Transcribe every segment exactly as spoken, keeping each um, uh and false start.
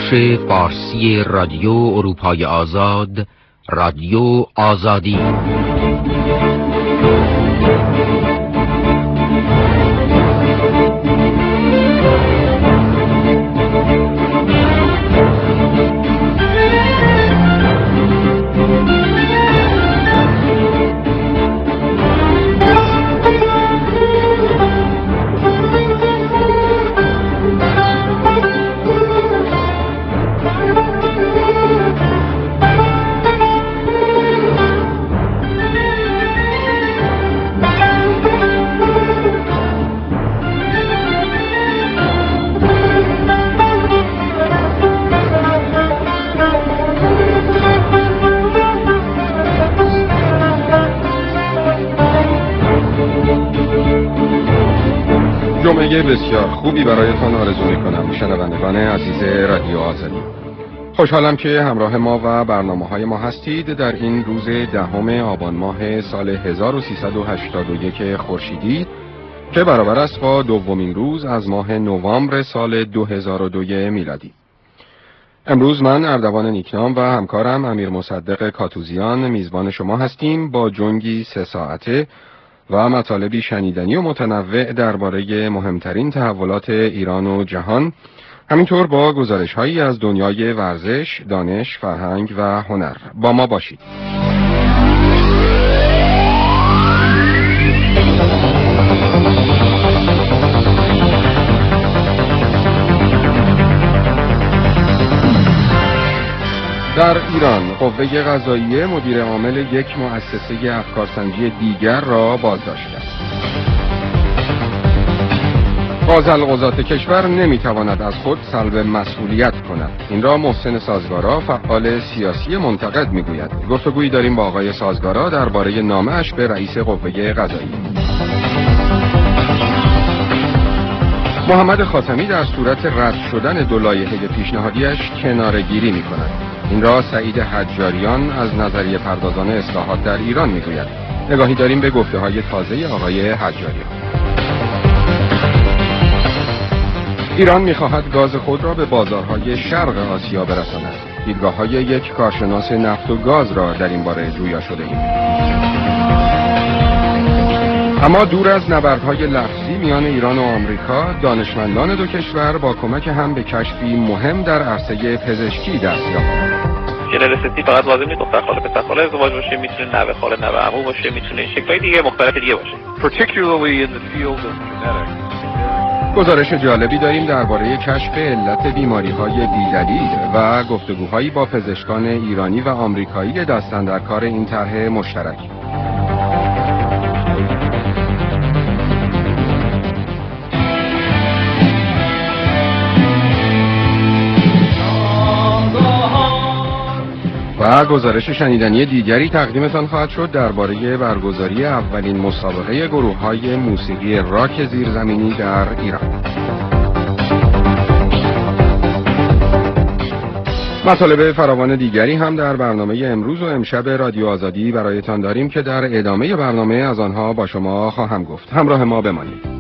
بخش فارسی رادیو اروپای آزاد، رادیو آزادی. جمعه بسیار خوبی برایتان آرزو می‌کنم شنوندگان عزیز رادیو آزادی. خوشحالم که همراه ما و برنامه‌های ما هستید در این روز دهم آبان ماه سال هزار و سیصد و هشتاد و یک خورشیدی که برابر است با دومین روز از ماه نوامبر سال دو هزار و دو میلادی. امروز من اردوان نیکنام و همکارم امیر مصدق کاتوزیان میزبان شما هستیم با جنگی سه ساعته و مطالبی شنیدنی و متنوع درباره مهمترین تحولات ایران و جهان، همینطور با گزارش‌هایی از دنیای ورزش، دانش، فرهنگ و هنر. با ما باشید. در ایران قوه قضاییه مدیر عامل یک مؤسسه افکارسنجی دیگر را بازداشت کرد. قاضی‌القضات کشور نمیتواند از خود سلب مسئولیت کند. این را محسن سازگارا فعال سیاسی منتقد میگوید. گفتگویی داریم با آقای سازگارا درباره نامه‌اش به رئیس قوه قضاییه. محمد خاتمی در صورت رد شدن دو لایحه پیشنهادیش کناره‌گیری می‌کند. این را سعید حجاریان از نظریه پردازان اصلاحات در ایران میگوید. نگاهی داریم به گفته‌های تازه آقای حجاریان. ایران می‌خواهد گاز خود را به بازارهای شرق آسیا برساند. دیدگاه‌های یک کارشناس نفت و گاز را در این باره جویا شده ایم. اما دور از نبردهای لفظی میان ایران و آمریکا، دانشمندان دو کشور با کمک هم به کشفی مهم در عرصه پزشکی دست یافتند. ژنرسیتی فقط لازم نیست دختر خاله پسر خاله ازدواج باشه، میتونه نوه خاله نوه عمو باشه، میتونه شکل‌های دیگه مختلف دیگه باشه. Particularly in the field of genetics. گزارش جالبی داریم درباره کشف علت بیماری‌های بی‌دلیل و گفتگوهایی با پزشکان ایرانی و آمریکایی دست‌اندرکار این طرح مشترک. و گزارش شنیدنی دیگری تقدیمتان خواهد شد درباره برگزاری اولین مسابقه گروه‌های موسیقی راک زیرزمینی در ایران. مطالب فراوان دیگری هم در برنامه امروز و امشب رادیو آزادی برایتان داریم که در ادامه برنامه از آنها با شما خواهم گفت. همراه ما بمانید.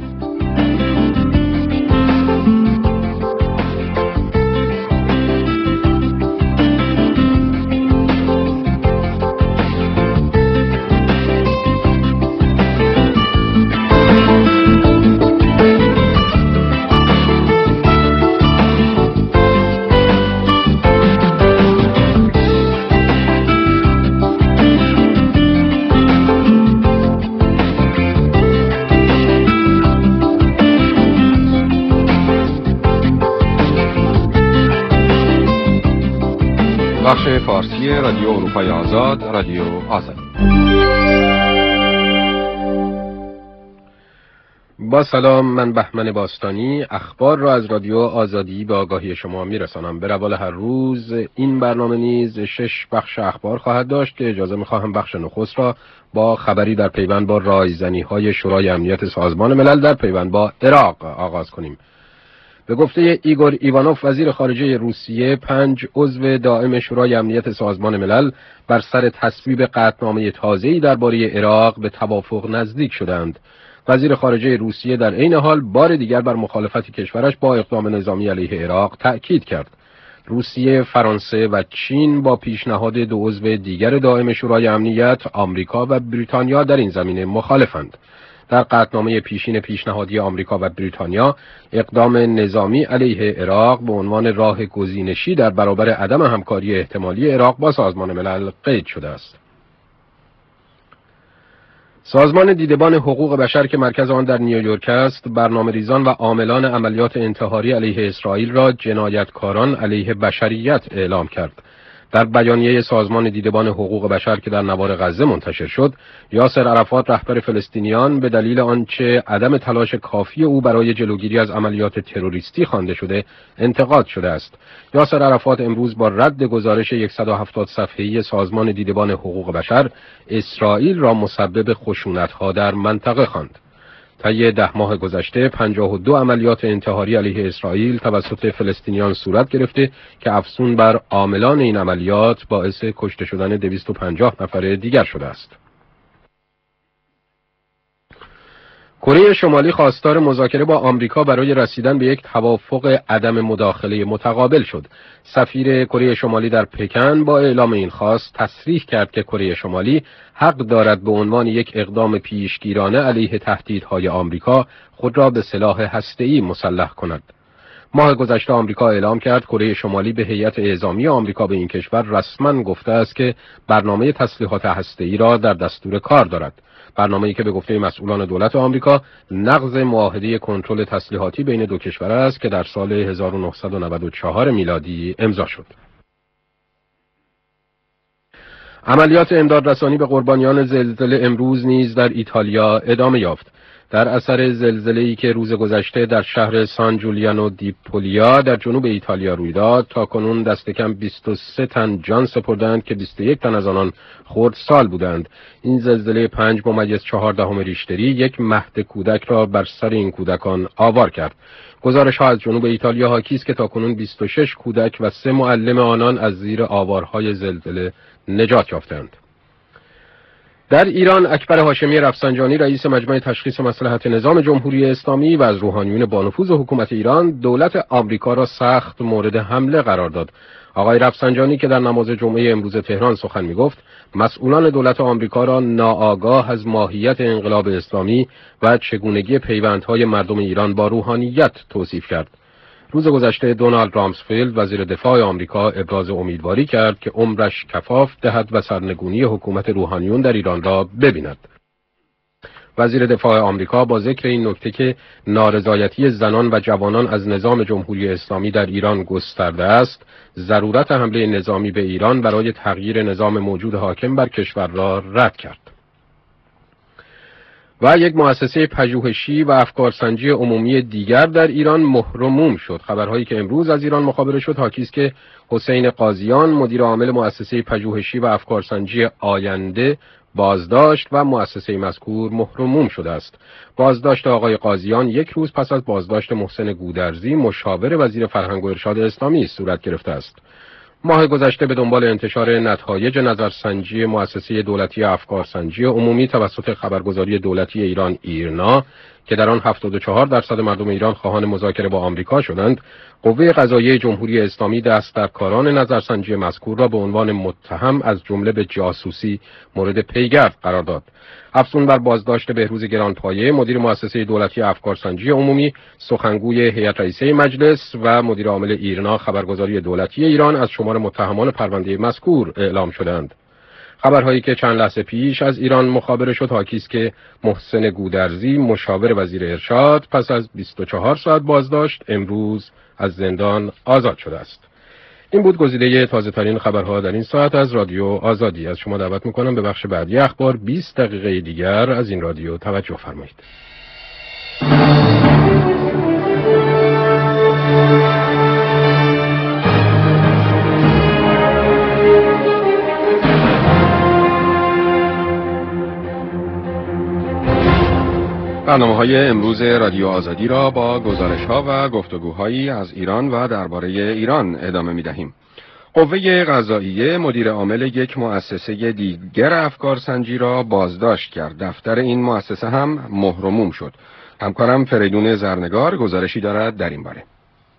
بخش فارسی رادیو اروپای آزاد، رادیو آزاد. با سلام، من بهمن باستانی اخبار را از رادیو آزادی به آگاهی شما میرسانم. به روال هر روز این برنامه نیز شش بخش اخبار خواهد داشت که اجازه میخواهم بخش نخست را با خبری در پیوند با رایزنی های شورای امنیت سازمان ملل در پیوند با عراق آغاز کنیم. به گفته ایگور ایوانوف وزیر خارجه روسیه، پنج عضو دائم شورای امنیت سازمان ملل بر سر تصویب قطعنامه تازه‌ای درباره عراق به توافق نزدیک شدند. وزیر خارجه روسیه در عین حال بار دیگر بر مخالفت کشورش با اقدام نظامی علیه عراق تأکید کرد. روسیه، فرانسه و چین با پیشنهاد دو عضو دیگر دائم شورای امنیت، آمریکا و بریتانیا در این زمینه مخالفند. در قطعنامه پیشین پیشنهادی آمریکا و بریتانیا، اقدام نظامی علیه عراق به عنوان راه گزینشی در برابر عدم همکاری احتمالی عراق با سازمان ملل قید شده است. سازمان دیدبان حقوق بشر که مرکز آن در نیویورک است، برنامه‌ریزان و عاملان عملیات انتحاری علیه اسرائیل را جنایتکاران علیه بشریت اعلام کرد. در بیانیه سازمان دیدبان حقوق بشر که در نوار غزه منتشر شد، یاسر عرفات رهبر فلسطینیان به دلیل آنچه عدم تلاش کافی او برای جلوگیری از عملیات تروریستی خوانده شده، انتقاد شده است. یاسر عرفات امروز با رد گزارش صد و هفتاد صفحه‌ای سازمان دیدبان حقوق بشر، اسرائیل را مسبب خشونت‌ها در منطقه خواند. طی ده ماه گذشته پنجاه و دو عملیات انتحاری علیه اسرائیل توسط فلسطینیان صورت گرفته که افزون بر عاملان این عملیات باعث کشته شدن دویست و پنجاه نفر دیگر شده است. کره شمالی خواستار مذاکره با آمریکا برای رسیدن به یک توافق عدم مداخله متقابل شد. سفیر کره شمالی در پکن با اعلام این خواست تصریح کرد که کره شمالی حق دارد به عنوان یک اقدام پیشگیرانه علیه تهدیدهای آمریکا خود را به سلاح هسته‌ای مسلح کند. ماه گذشته آمریکا اعلام کرد کره شمالی به هیئت اعزامی آمریکا به این کشور رسما گفته است که برنامه تسلیحات هسته‌ای را در دستور کار دارد. برنامه‌ای که به گفته مسئولان دولت آمریکا نقض معاهده کنترل تسلیحاتی بین دو کشور است که در سال هزار و نهصد و نود و چهار میلادی امضا شد. عملیات امدادرسانی به قربانیان زلزله امروز نیز در ایتالیا ادامه یافت. در اثر زلزله‌ای که روز گذشته در شهر سان جولیانو دی پولیا در جنوب ایتالیا روی داد، تاکنون دست کم بیست و سه تن جان سپردند که بیست و یک تن از آنان خردسال بودند. این زلزله پنج ممیز چهار دهم ریشتری یک مهد کودک را بر سر این کودکان آوار کرد. گزارش ها از جنوب ایتالیا حاکی است که تاکنون بیست و شش کودک و سه معلم آنان از زیر آوارهای زلزله نجات یافتند. در ایران اکبر هاشمی رفسنجانی رئیس مجمع تشخیص مصلحت نظام جمهوری اسلامی و از روحانیون با نفوذ حکومت ایران دولت آمریکا را سخت مورد حمله قرار داد. آقای رفسنجانی که در نماز جمعه امروز تهران سخن می‌گفت، مسئولان دولت آمریکا را ناآگاه از ماهیت انقلاب اسلامی و چگونگی پیوندهای مردم ایران با روحانیت توصیف کرد. روز گذشته دونالد رامسفیلد وزیر دفاع آمریکا ابراز امیدواری کرد که عمرش کفاف دهد و سرنگونی حکومت روحانیون در ایران را ببیند. وزیر دفاع آمریکا با ذکر این نکته که نارضایتی زنان و جوانان از نظام جمهوری اسلامی در ایران گسترده است، ضرورت حمله نظامی به ایران برای تغییر نظام موجود حاکم بر کشور را رد کرد. و یک مؤسسه پژوهشی و افکارسنجی عمومی دیگر در ایران مهر و موم شد. خبرهایی که امروز از ایران مخابره شد حاکی است که حسین قاضیان مدیر عامل مؤسسه پژوهشی و افکارسنجی آینده بازداشت و مؤسسه مذکور مهر و موم شده است. بازداشت آقای قاضیان یک روز پس از بازداشت محسن گودرزی مشاور وزیر فرهنگ و ارشاد اسلامی صورت گرفته است. ماه گذشته به دنبال انتشار نتایج نظرسنجی مؤسسه دولتی افکارسنجی عمومی توسط خبرگزاری دولتی ایران ایرنا که در آن هفتاد و چهار درصد مردم ایران خواهان مذاکره با آمریکا شدند، قوه قضاییه جمهوری اسلامی دست در کاران نظرسنجی مذکور را به عنوان متهم از جمله به جاسوسی مورد پیگرد قرار داد. افزون بر بازداشت بهروز گرانپایه مدیر مؤسسه دولتی افکارسنجی عمومی، سخنگوی هیئت رئیسه مجلس و مدیر عامل ایرنا خبرگزاری دولتی ایران از شمار متهمان پرونده مذکور اعلام شدند. خبرهایی که چند لحظه پیش از ایران مخابره شد حاکی است که محسن گودرزی مشاور وزیر ارشاد پس از بیست و چهار ساعت بازداشت امروز از زندان آزاد شده است. این بود گزیده تازه ترین خبرها در این ساعت از رادیو آزادی. از شما دعوت میکنم به بخش بعدی اخبار بیست دقیقه دیگر از این رادیو توجه فرمایید. برنامه‌های امروز رادیو آزادی را با گزارش‌ها و گفتگوهایی از ایران و درباره ایران ادامه می‌دهیم. قوه قضاییه مدیر عامل یک مؤسسه دیگر افکارسنجی را بازداشت کرد. دفتر این مؤسسه هم مهر و موم شد. همکارم فریدون زرنگار گزارشی دارد در این باره.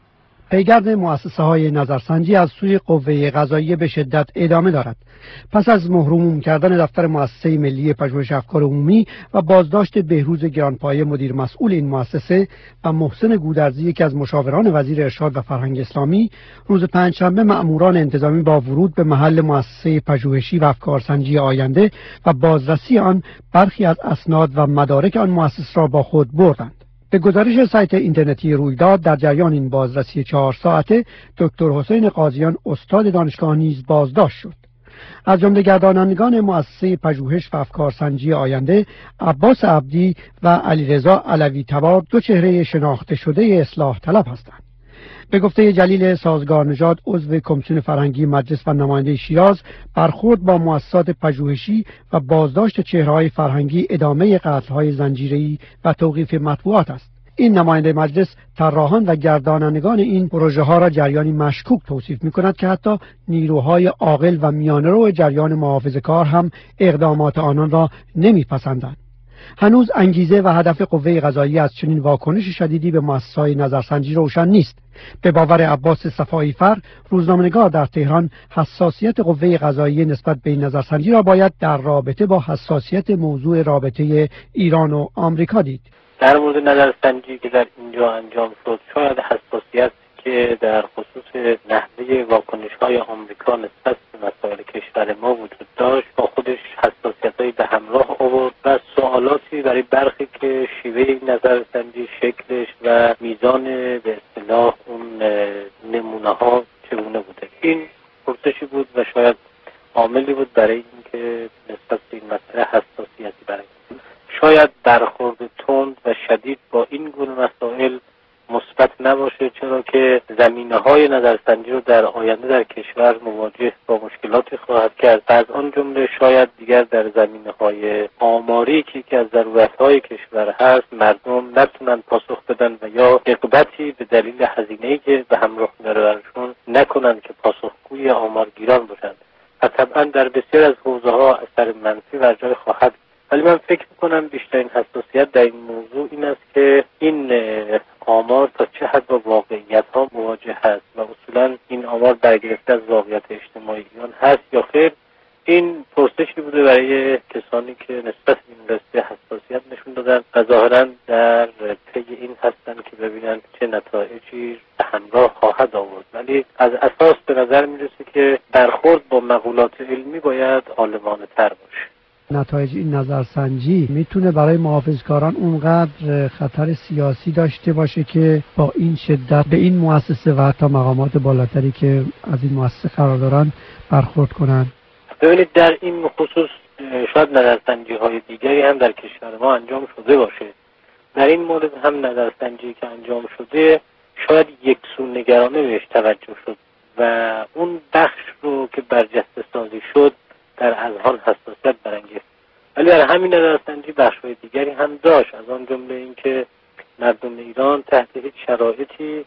پیگرد مؤسسه های نظرسنجی از سوی قوه قضاییه به شدت ادامه دارد. پس از محروم کردن دفتر مؤسسه ملی پژوهش افکار عمومی و بازداشت بهروز گرانپایه مدیر مسئول این مؤسسه و محسن گودرزی یکی از مشاوران وزیر ارشاد و فرهنگ اسلامی، روز پنجشنبه مأموران انتظامی با ورود به محل مؤسسه پژوهشی و افکارسنجی آینده و بازرسی آن برخی از اسناد و مدارک آن مؤسسه را با خود بردند. به گزارش سایت اینترنتی رویداد، در جریان این بازرسی چهار ساعته دکتر حسین قاضیان استاد دانشگاه نیز بازداشت شد. از جمله گردانندگان مؤسسه پژوهش و افکارسنجی آینده، عباس عبدی و علیرضا علوی تبار دو چهره شناخته شده اصلاح طلب هستند. به گفته جلیل سازگار نژاد، عضو کمیسیون فرهنگی مجلس و نماینده شیراز، برخورد با مؤسسات پژوهشی و بازداشت چهره‌های فرهنگی ادامه قتل‌های زنجیره‌ای و توقیف مطبوعات است. این نماینده مجلس طراحان و گردانندگان این پروژه ها را جریانی مشکوک توصیف می کند که حتی نیروهای عاقل و میانه‌رو جریان محافظه‌کار هم اقدامات آنان را نمی‌پسندند. هنوز انگیزه و هدف قوه قضاییه از چنین واکنش شدیدی به مؤسسه‌های نظرسنجی روشن نیست. به باور عباس صفایی‌فر، روزنامه‌نگار در تهران، حساسیت قوه قضاییه نسبت به این نظرسنجی را باید در رابطه با حساسیت موضوع رابطه ایران و آمریکا دید. در مورد نظرسنجی که در اینجا انجام شد، شاید حساسیت که در خصوص نحوه واکنش‌های آمریکا نسبت به مسائل کشور ما وجود داشت با خودش حساسیت‌هایی به همراه آورد و سوالاتی برای برخی که شیوه این نظرسنجی، شکلش و میزان به اصطلاح اون نمونه‌ها چگونه بوده. این پرسشی بود و شاید عاملی بود برای اینکه نسبت به این مسئله حساسیتی برای شاید برخورد تند و شدید با این گونه مسائل مثبت نباشه، چرا که زمینه‌های نظرسنجی رو در آینده در کشور مواجه با مشکلاتی خواهد کرد. از آن جمله شاید دیگر در زمینه‌های آماری که از ضرورت‌های کشور هست مردم نتونن پاسخ بدن و یا رغبتی به دلیل هزینه‌ای که به همراه میاره براشون نکنن که پاسخگوی آمارگیران باشند. و طبعا در بسیار از حوزه‌ها اثر منفی بر جای خواهد. ولی من فکر میکنم بیشترین حساسیت در این موضوع این است که این آمار تا چه حد با واقعیت ها مواجه هست و اصولا این آمار برگرفته از واقعیت اجتماعی ایران هست یا خیر. این پرسشی بوده برای کسانی که نسبت به این رشته حساسیت نشون دادن و ظاهرا در پی این هستن که ببینن چه نتایجی به همراه خواهد آورد. ولی از اساس به نظر میرسه که برخورد با مقولات علمی باید عالمانه تر باشه. نتایج این نظرسنجی میتونه برای محافظکاران اونقدر خطر سیاسی داشته باشه که با این شدت به این مؤسسه و حتی مقامات بالاتری که از این مؤسسه قرار دارن برخورد کنن؟ ببینید در این خصوص شاید نظرسنجی های دیگری هم در کشور ما انجام شده باشه. در این مورد هم نظرسنجی که انجام شده شاید یکسو نگرانه بهش توجه شد و اون بخش رو که برجسته سازی شد در اذهان حساسیت برانگیخت. ولی در همین نظرسنجی بخش‌های دیگری هم داشت، از آن جمله اینکه مردم ایران تحت هیچ شرایطی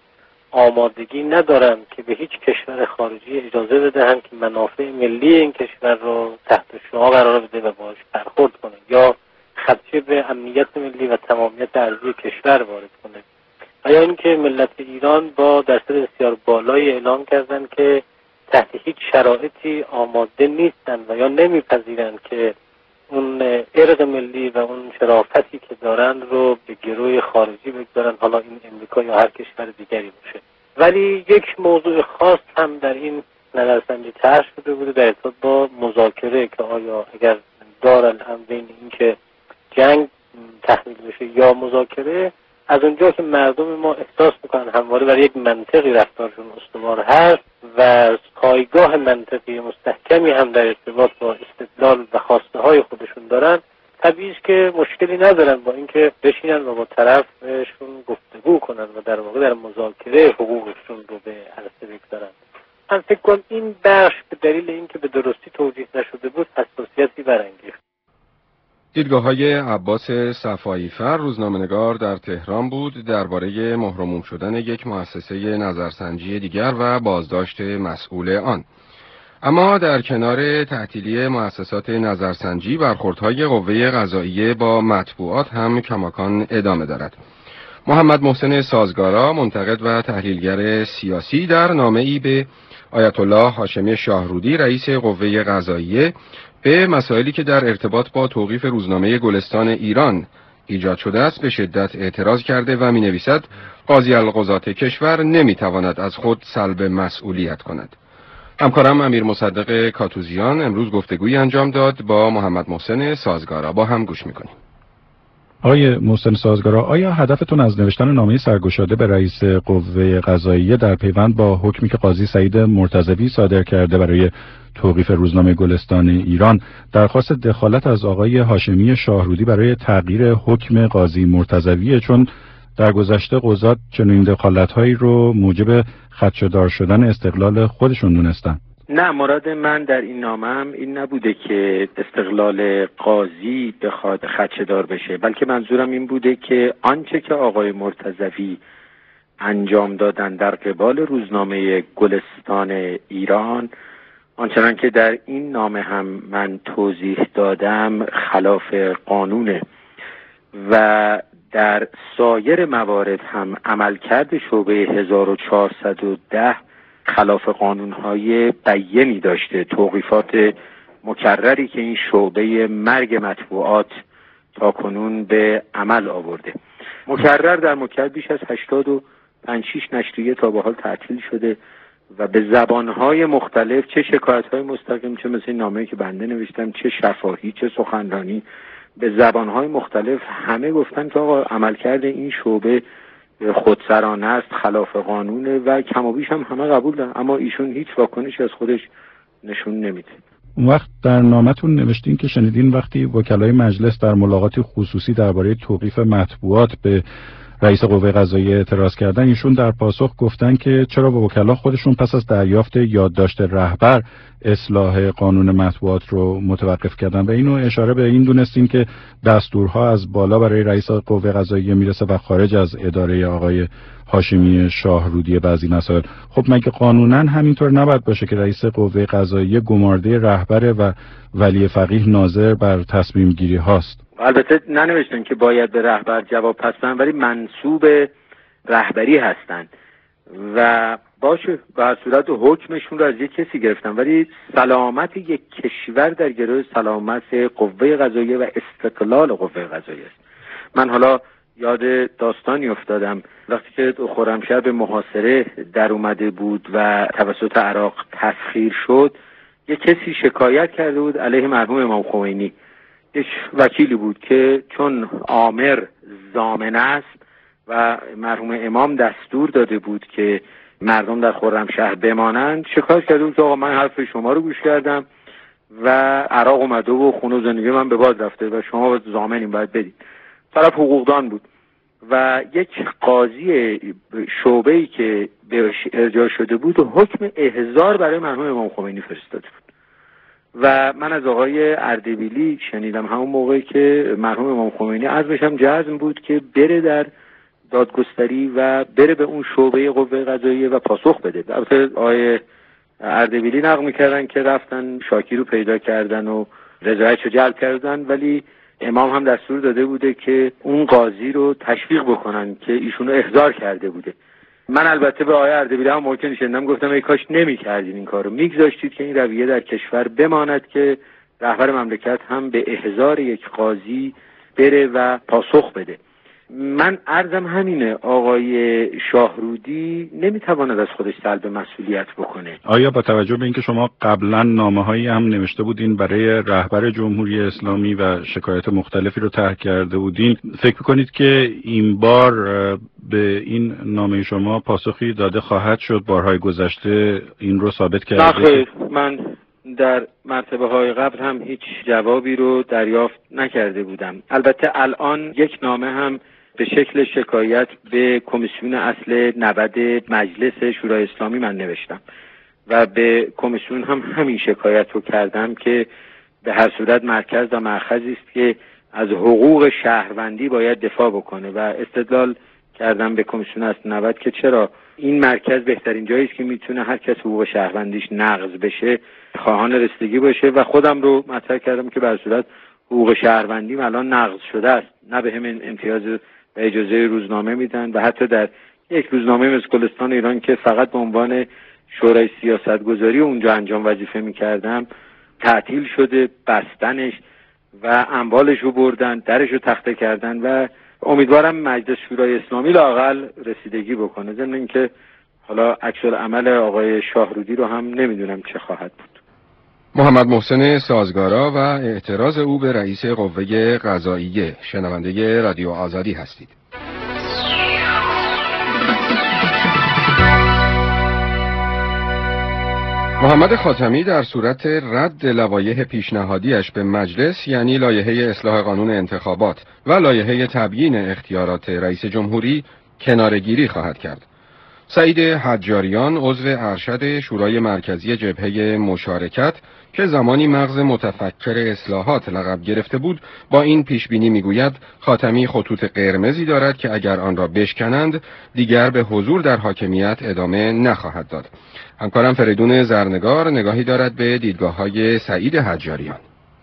آمادگی ندارند که به هیچ کشور خارجی اجازه بدهند که منافع ملی این کشور رو تحت شعاع قرار بده و باهاش برخورد کنه یا خدشه به امنیت ملی و تمامیت ارضی کشور وارد کنه. و یا اینکه ملت ایران با درصد بسیار بالایی اعلام کردند که تحت هیچ شرایطی آماده نیستند و یا نمیپذیرند که اون ارق ملی و اون شرافتی که دارند رو به گروه خارجی بگذارن، حالا این امریکا یا هر کشور دیگری باشه. ولی یک موضوع خاص هم در این نظرسنجی طرح شده بوده در ارتباط با مذاکره که آیا اگر دارالامر بین این که جنگ تحمیل بشه یا مذاکره، از اونجا که مردم ما احساس میکنن همواره بر یک منطقی رفتارشون استوار هست و پایگاه منطقی مستحکمی هم در ارتباط با استدلال و خواسته های خودشون دارن، طبیعی است که مشکلی ندارن با اینکه بشینن و با طرفشون گفتگو کنن و در واقع در مذاکره حقوقشون رو به عرصه بگذارن. من فکر کنم این بخش به دلیل اینکه به درستی توجیه نشده بود حساسیتی برانگیخت. دیدگاه‌های عباس صفایی‌فر، روزنامه‌نگار در تهران بود، درباره محروم شدن یک مؤسسه نظرسنجی دیگر و بازداشت مسئول آن. اما در کنار تعطیلی مؤسسات نظرسنجی، برخوردهای قوه قضاییه با مطبوعات هم کماکان ادامه دارد. محمد محسن سازگارا، منتقد و تحلیلگر سیاسی، در نامه‌ای به آیت الله هاشمی شاهرودی رئیس قوه قضاییه به مسائلی که در ارتباط با توقیف روزنامه گلستان ایران ایجاد شده است به شدت اعتراض کرده و می‌نویسد قاضی القضات کشور نمی‌تواند از خود سلب مسئولیت کند. همکارم امیر مصدق کاتوزیان امروز گفتگویی انجام داد با محمد محسن سازگارا. با هم گوش می‌کنیم. آقای محسن سازگارا، آیا هدفتون از نوشتن نامه سرگشاده به رئیس قوه قضاییه در پیوند با حکمی که قاضی سعید مرتضوی صادر کرده برای توقیف روزنامه گلستان ایران درخواست دخالت از آقای هاشمی شاهرودی برای تغییر حکم قاضی مرتضویه، چون در گذشته قضات چنین دخالت‌هایی رو موجب خدشه‌دار شدن استقلال خودشون دونستن؟ نه، مراد من در این نامه‌ام این نبوده که استقلال قاضی بخواد خدشه‌دار بشه، بلکه منظورم این بوده که آنچه که آقای مرتضوی انجام دادن در قبال روزنامه گلستان ایران، آنچنان که در این نامه هم من توضیح دادم، خلاف قانونه و در سایر موارد هم عملکرد شعبه هزار و چهارصد و ده خلاف قانونهای بیانی داشته. توقیفات مکرری که این شعبه مرگ مطبوعات تا کنون به عمل آورده، مکرر در مکرر بیش از هشتاد و پنج شش نشریه تا به حال تعطیل شده و به زبانهای مختلف، چه شکایت‌های مستقیم، چه مثل این نامه‌ای که بنده نوشتم، چه شفاهی، چه سخنرانی، به زبانهای مختلف همه گفتن که آقا عملکرد این شعبه خودسرانه است، خلاف قانونه و کم و بیش هم همه قبول دارن، اما ایشون هیچ واکنشی از خودش نشون نمیده. اون وقت در نامتون نوشتین که شنیدین وقتی وکلای مجلس در ملاقات خصوصی درباره توقیف مطبوعات به رئیس قوه قضاییه اعتراض کردن، ایشون در پاسخ گفتن که چرا به وکلا خودشون پس از دریافت یادداشت رهبر اصلاح قانون مطبوعات رو متوقف کردن و اینو اشاره به این دونستین که دستورها از بالا برای رئیس قوه قضاییه میرسه و خارج از اداره آقای هاشمی شاهرودی بعضی مسائل. خب مگه قانونا همینطور نباید باشه که رئیس قوه قضاییه گمارده رهبره و ولی فقیه ناظر بر تصمیم گیری هاست؟ البته ننوشتن که باید به رهبر جواب پس بدن، ولی منصوب رهبری هستن و باشه به هر صورت حکمشون رو از یک کسی گرفتن، ولی سلامت یک کشور در گروه سلامت قوه قضاییه و استقلال قوه قضاییه است. من حالا یاد داستانی افتادم وقتی که خرمشهر به محاصره در اومده بود و توسط عراق تسخیر شد، یک کسی شکایت کرده بود علیه مرحوم امام خمینی. یک وکیلی بود که چون آمر ضامن است و مرحوم امام دستور داده بود که مردم در خرمشهر بمانند، شکایت کرده بود که آقا من حرف شما رو گوش کردم و عراق اومده و خونه و زندگی من به باد رفته و شما ضامنین باید بدید. طرف حقوقدان بود و یک قاضی شعبه‌ای که بهش ارجاع شده بود و حکم احضار برای مرحوم امام خمینی فرستاده بود و من از آقای اردبیلی شنیدم همون موقعی که مرحوم امام خمینی عزمش هم جزم بود که بره در دادگستری و بره به اون شعبه قوه قضاییه و پاسخ بده. البته آقای اردبیلی نقل می‌کردن که رفتن شاکی رو پیدا کردن و رضایتشو جلب کردن، ولی امام هم دستور داده بوده که اون قاضی رو تشویق بکنن که ایشونو احضار کرده بوده. من البته به آقای اردبیلی هم موقع شنیدم گفتم ای کاش نمی‌کردین این کارو، میگذاشتید که این رویه در کشور بماند که رهبر مملکت هم به احضار یک قاضی بره و پاسخ بده. من عرضم همینه، آقای شاهرودی نمیتواند از خودش سلب مسئولیت بکنه. آیا با توجه به اینکه شما قبلا نامه‌هایی هم نوشته بودین برای رهبر جمهوری اسلامی و شکایت مختلفی رو طرح کرده بودین، فکر می‌کنید که این بار به این نامه شما پاسخی داده خواهد شد؟ بارهای گذشته این رو ثابت کرده؟ نه خیر، من در مرتبه های قبل هم هیچ جوابی رو دریافت نکرده بودم. البته الان یک نامه هم به شکل شکایت به کمیسیون اصل نود مجلس شورای اسلامی من نوشتم و به کمیسیون هم همین شکایت رو کردم که به هر صورت مرکز و مأخذی است که از حقوق شهروندی باید دفاع بکنه و استدلال کردم به کمیسیون اصل نود که چرا این مرکز بهترین جایی است که میتونه هر کس حقوق شهروندیش نقض بشه خواهان رسیدگی باشه و خودم رو مطرح کردم که به هر صورت حقوق شهروندی الان نقض شده است، نه به همین امتیاز و اجازه روزنامه میدن و حتی در یک روزنامه مثل گلستان ایران که فقط به عنوان شورای سیاستگذاری اونجا انجام وظیفه میکردم تعطیل شده، بستنش و اموالش رو بردن، درش رو تخته کردن و امیدوارم مجلس شورای اسلامی لااقل رسیدگی بکنه. ضمن اینکه حالا عکس‌العمل آقای شاهرودی رو هم نمیدونم چه خواهد بود. محمد محسن سازگارا و اعتراض او به رئیس قوه قضاییه، شنونده رادیو آزادی هستید. محمد خاتمی در صورت رد لوایح پیشنهادیش به مجلس، یعنی لایحه اصلاح قانون انتخابات و لایحه تبیین اختیارات رئیس جمهوری، کناره‌گیری خواهد کرد. سعید حجاریان، عضو ارشد شورای مرکزی جبهه مشارکت که زمانی مغز متفکر اصلاحات لقب گرفته بود، با این پیشبینی میگوید خاتمی خطوط قرمزی دارد که اگر آن را بشکنند دیگر به حضور در حاکمیت ادامه نخواهد داد. همکارم فریدون زرنگار نگاهی دارد به دیدگاه‌های سعید حجاریان.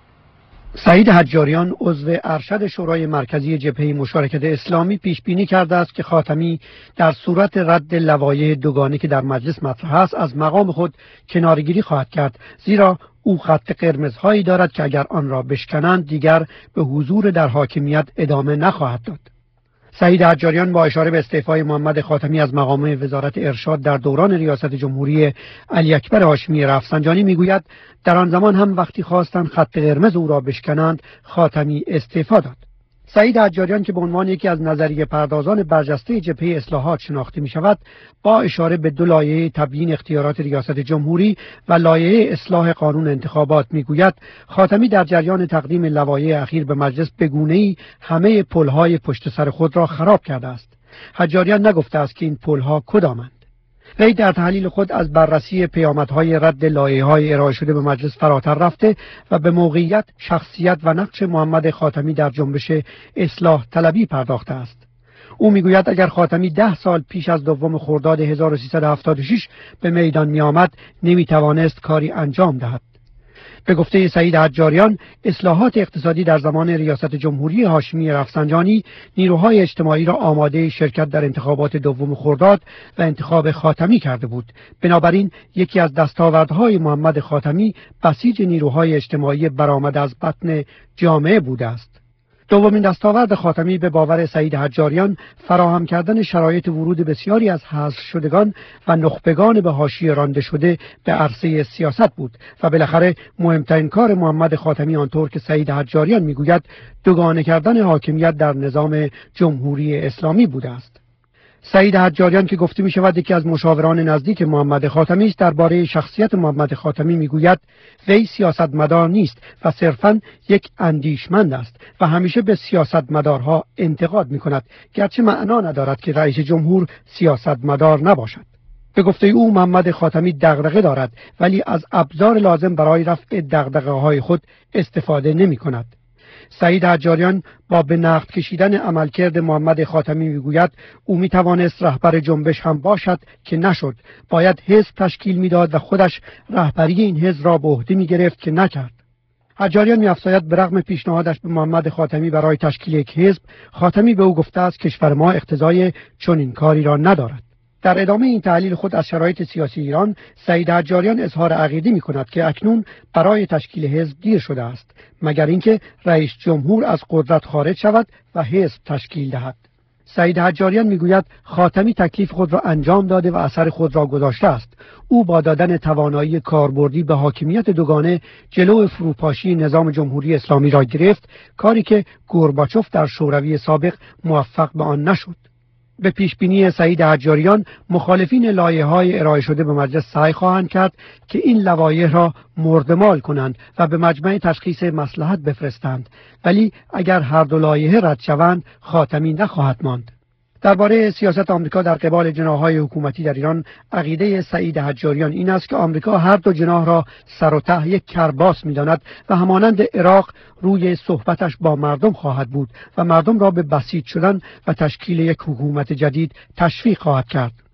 سعید حجاریان، عضو ارشد شورای مرکزی جبهه مشارکت اسلامی، پیش بینی کرده است که خاتمی در صورت رد لوایح دوگانه که در مجلس مطرح است از مقام خود کناره‌گیری خواهد کرد، زیرا او خط قرمزهایی دارد که اگر آن را بشکنند دیگر به حضور در حاکمیت ادامه نخواهد داد. سعید حجاریان با اشاره به استعفای محمد خاتمی از مقام وزارت ارشاد در دوران ریاست جمهوری علی اکبر هاشمی رفسنجانی میگوید در آن زمان هم وقتی خواستند خط قرمز او را بشکنند خاتمی استعفا داد. سعید حجاریان که به عنوان یکی از نظریه پردازان برجسته جبهه اصلاحات شناخته می شود، با اشاره به دو لایحه تبیین اختیارات ریاست جمهوری و لایحه اصلاح قانون انتخابات می گوید خاتمی در جریان تقدیم لوایح اخیر به مجلس به گونه‌ای همه پل‌های پشت سر خود را خراب کرده است. حجاریان نگفته است که این پل‌ها کدامند. وی در تحلیل خود از بررسی پیامدهای رد لایحه‌های ارائه شده به مجلس فراتر رفته و به موقعیت، شخصیت و نقش محمد خاتمی در جنبش اصلاح طلبی پرداخته است. او میگوید اگر خاتمی ده سال پیش از دوم خرداد هزار و سیصد و هفتاد و شش به میدان می آمد نمی توانست کاری انجام دهد. به گفته سعید حجاریان، اصلاحات اقتصادی در زمان ریاست جمهوری هاشمی رفسنجانی نیروهای اجتماعی را آماده شرکت در انتخابات دوم خرداد و انتخاب خاتمی کرده بود. بنابراین یکی از دستاوردهای محمد خاتمی بسیج نیروهای اجتماعی برآمده از بطن جامعه بوده است. دومین دستاورد خاتمی به باور سعید حجاریان فراهم کردن شرایط ورود بسیاری از حذف شدگان و نخبگان به حاشیه رانده شده به عرصه سیاست بود و بالاخره مهمترین کار محمد خاتمی آنطور که سعید حجاریان میگوید دوگانه کردن حاکمیت در نظام جمهوری اسلامی بوده است. سعید حجاریان که گفته می شود یکی از مشاوران نزدیک محمد خاتمی است، درباره شخصیت محمد خاتمی می گوید وی سیاستمدار نیست و صرفاً یک اندیشمند است و همیشه به سیاستمدارها انتقاد می کند، گرچه معنا ندارد که رئیس جمهور سیاستمدار نباشد. به گفته او محمد خاتمی دغدغه دارد ولی از ابزار لازم برای رفع دغدغه‌های خود استفاده نمی کند. سعید حجاریان با به نقد کشیدن عملکرد محمد خاتمی میگوید او می توانست رهبر جنبش هم باشد که نشد، باید حزب تشکیل میداد و خودش رهبری این حزب را به عهده می گرفت که نکرد. حجاریان می‌افزاید برغم پیشنهادش به محمد خاتمی برای تشکیل یک حزب، خاتمی به او گفته است کشور ما اقتضای چنین کاری را ندارد. در ادامه این تحلیل خود از شرایط سیاسی ایران، سعید حجاریان اظهار عقیده می کند که اکنون برای تشکیل حزب دیر شده است، مگر اینکه رئیس جمهور از قدرت خارج شود و حزب تشکیل دهد. سعید حجاریان میگوید خاتمی تکلیف خود را انجام داده و اثر خود را گذاشته است. او با دادن توانایی کاربردی به حاکمیت دوگانه جلو فروپاشی نظام جمهوری اسلامی را گرفت، کاری که گورباچوف در شوروی سابق موفق به آن نشد. به پیشبینی سعید حجاریان، مخالفین لایحه‌های ارائه شده به مجلس سعی خواهند کرد که این لوایح را مردمال کنند و به مجمع تشخیص مصلحت بفرستند، ولی اگر هر دو لایحه رد شوند خاتمی نخواهد ماند. درباره سیاست آمریکا در قبال جناح‌های حکومتی در ایران، عقیده سعید حجاریان این است که آمریکا هر دو جناح را سر و ته یک کرباس می‌داند و همانند عراق روی صحبتش با مردم خواهد بود و مردم را به بسیج شدن و تشکیل یک حکومت جدید تشویق خواهد کرد.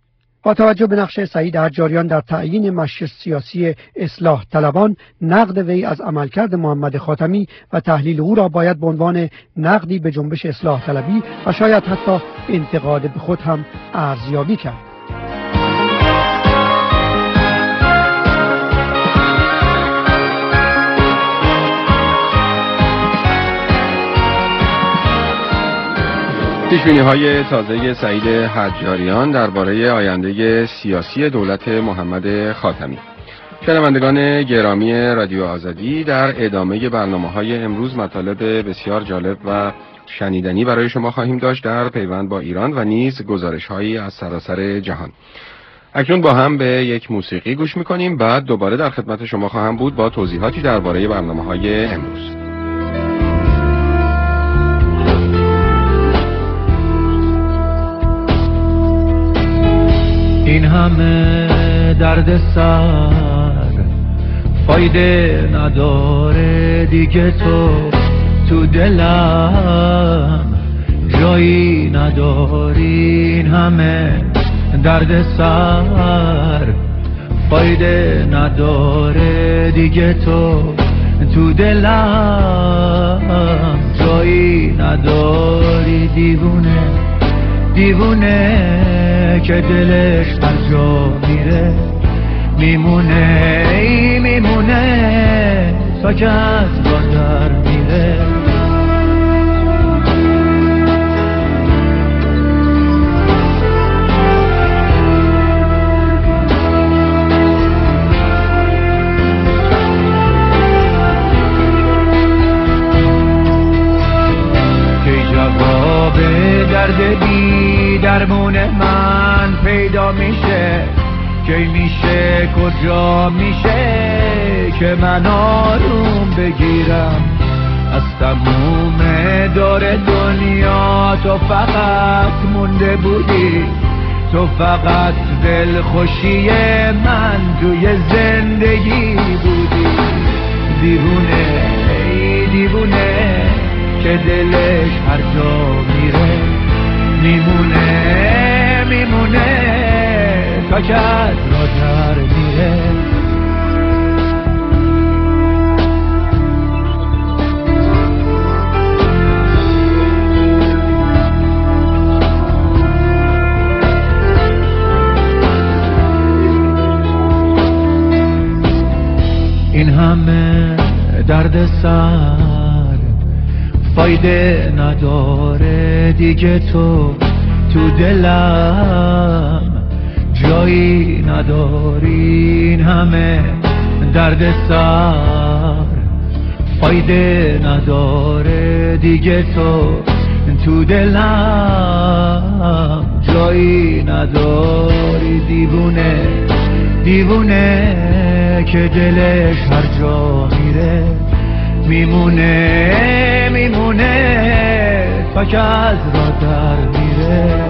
با توجه به نقش سعید حجاریان در تعیین مشی سیاسی اصلاح طلبان، نقد وی از عملکرد محمد خاتمی و تحلیل او را باید به عنوان نقدی به جنبش اصلاح طلبی و شاید حتی انتقاد به خود هم ارزیابی کرد. پیش‌بینی‌های تازه سعید حجاریان درباره آینده سیاسی دولت محمد خاتمی. شنوندگان گرامی رادیو آزادی، در ادامه برنامه‌های امروز مطالب بسیار جالب و شنیدنی برای شما خواهیم داشت در پیوند با ایران و نیز گزارش‌هایی از سراسر جهان. اکنون با هم به یک موسیقی گوش می‌کنیم، بعد دوباره در خدمت شما خواهم بود با توضیحاتی درباره برنامه‌های امروز. این همه درد سر فایده نداره دیگه، تو تو دلم جایی نداری. این همه درد سر فایده نداره دیگه، تو تو دلم جایی نداری. دیوونه دیوونه که دلش هر جا میره میمونه، ای میمونه تا که از راه در میره. که جواب درد بی درمون من پیدا میشه، کی میشه کجا میشه که من آروم بگیرم از تموم دور دنیا. تو فقط مونده بودی، تو فقط دلخوشی من توی زندگی بودی. دیوونه ای دیوونه که دلش هر جا میره میمونه میمونه تا که از راه در میره. این همه درد سر فایده نداره دیگه، تو تو دلم جایی نداری. این همه درد سر فایده نداره دیگه، تو تو دلم جایی نداری. دیوونه دیوونه که دلش هر جا میره میمونه میمونه تا که از راه در میره.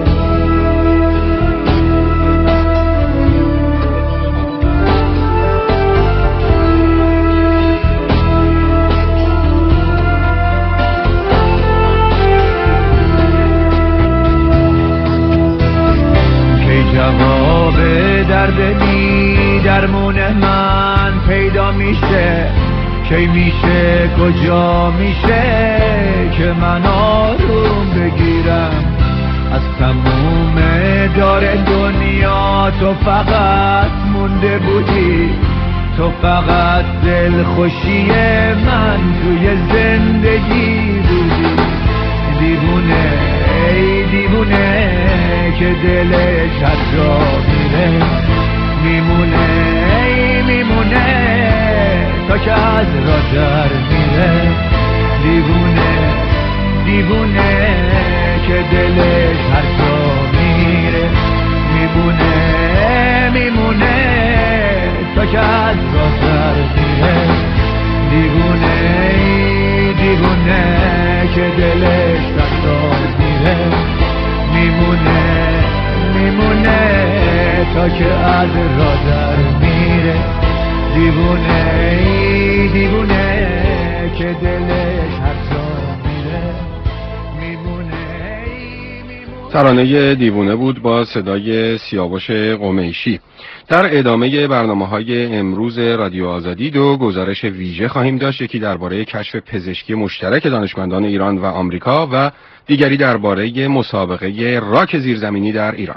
جواب درد بی درمون من پیدا میشه، کی میشه کجا میشه که من آروم بگیرم از تموم دار دنیا. تو فقط مونده بودی، تو فقط دلخوشی من توی زندگی بودی. دیوونه ای دیوونه که دلش هر جا میره میمونه، ای میمونه تا که از راه در میره. دیوونه دیوونه که دلش هر جا میره میمونه میمونه تا که از راه در میره. دیوونه دیوونه که دلش هر جا میره میمونه میمونه تا که از راه در میره. دیوونه دیوونه که دلش هر جا میره میمونه. ترانه دیوونه بود با صدای سیاوش قمیشی. در ادامه برنامه‌های امروز رادیو آزادی دو گزارش ویژه خواهیم داشت، یکی درباره کشف پزشکی مشترک دانشمندان ایران و آمریکا و دیگری درباره مسابقه راک زیرزمینی در ایران.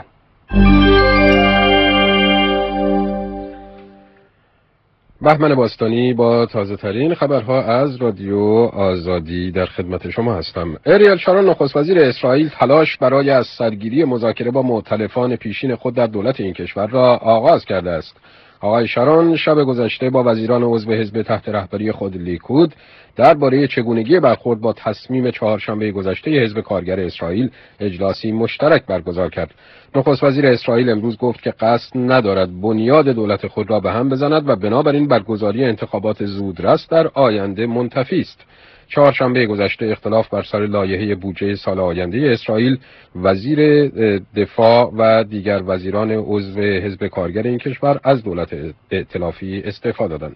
بهمن باستانی با تازه ترین خبرها از رادیو آزادی در خدمت شما هستم. اریل شارون نخست وزیر اسرائیل تلاش برای از سرگیری مذاکره با مؤتلفان پیشین خود در دولت این کشور را آغاز کرده است. آقای شارون شب گذشته با وزیران عضو حزب تحت رهبری خود لیکود درباره چگونگی برخورد با تصمیم چهارشنبه گذشته حزب کارگر اسرائیل اجلاسی مشترک برگزار کرد. نخست وزیر اسرائیل امروز گفت که قصد ندارد بنیاد دولت خود را به هم بزند و بنابراین برگزاری انتخابات زودرس در آینده منتفی است. چهارشنبه گذشته اختلاف بر سر لایحه بودجه سال آینده اسرائیل، وزیر دفاع و دیگر وزیران عضو حزب کارگر این کشور از دولت ائتلافی استعفا دادند.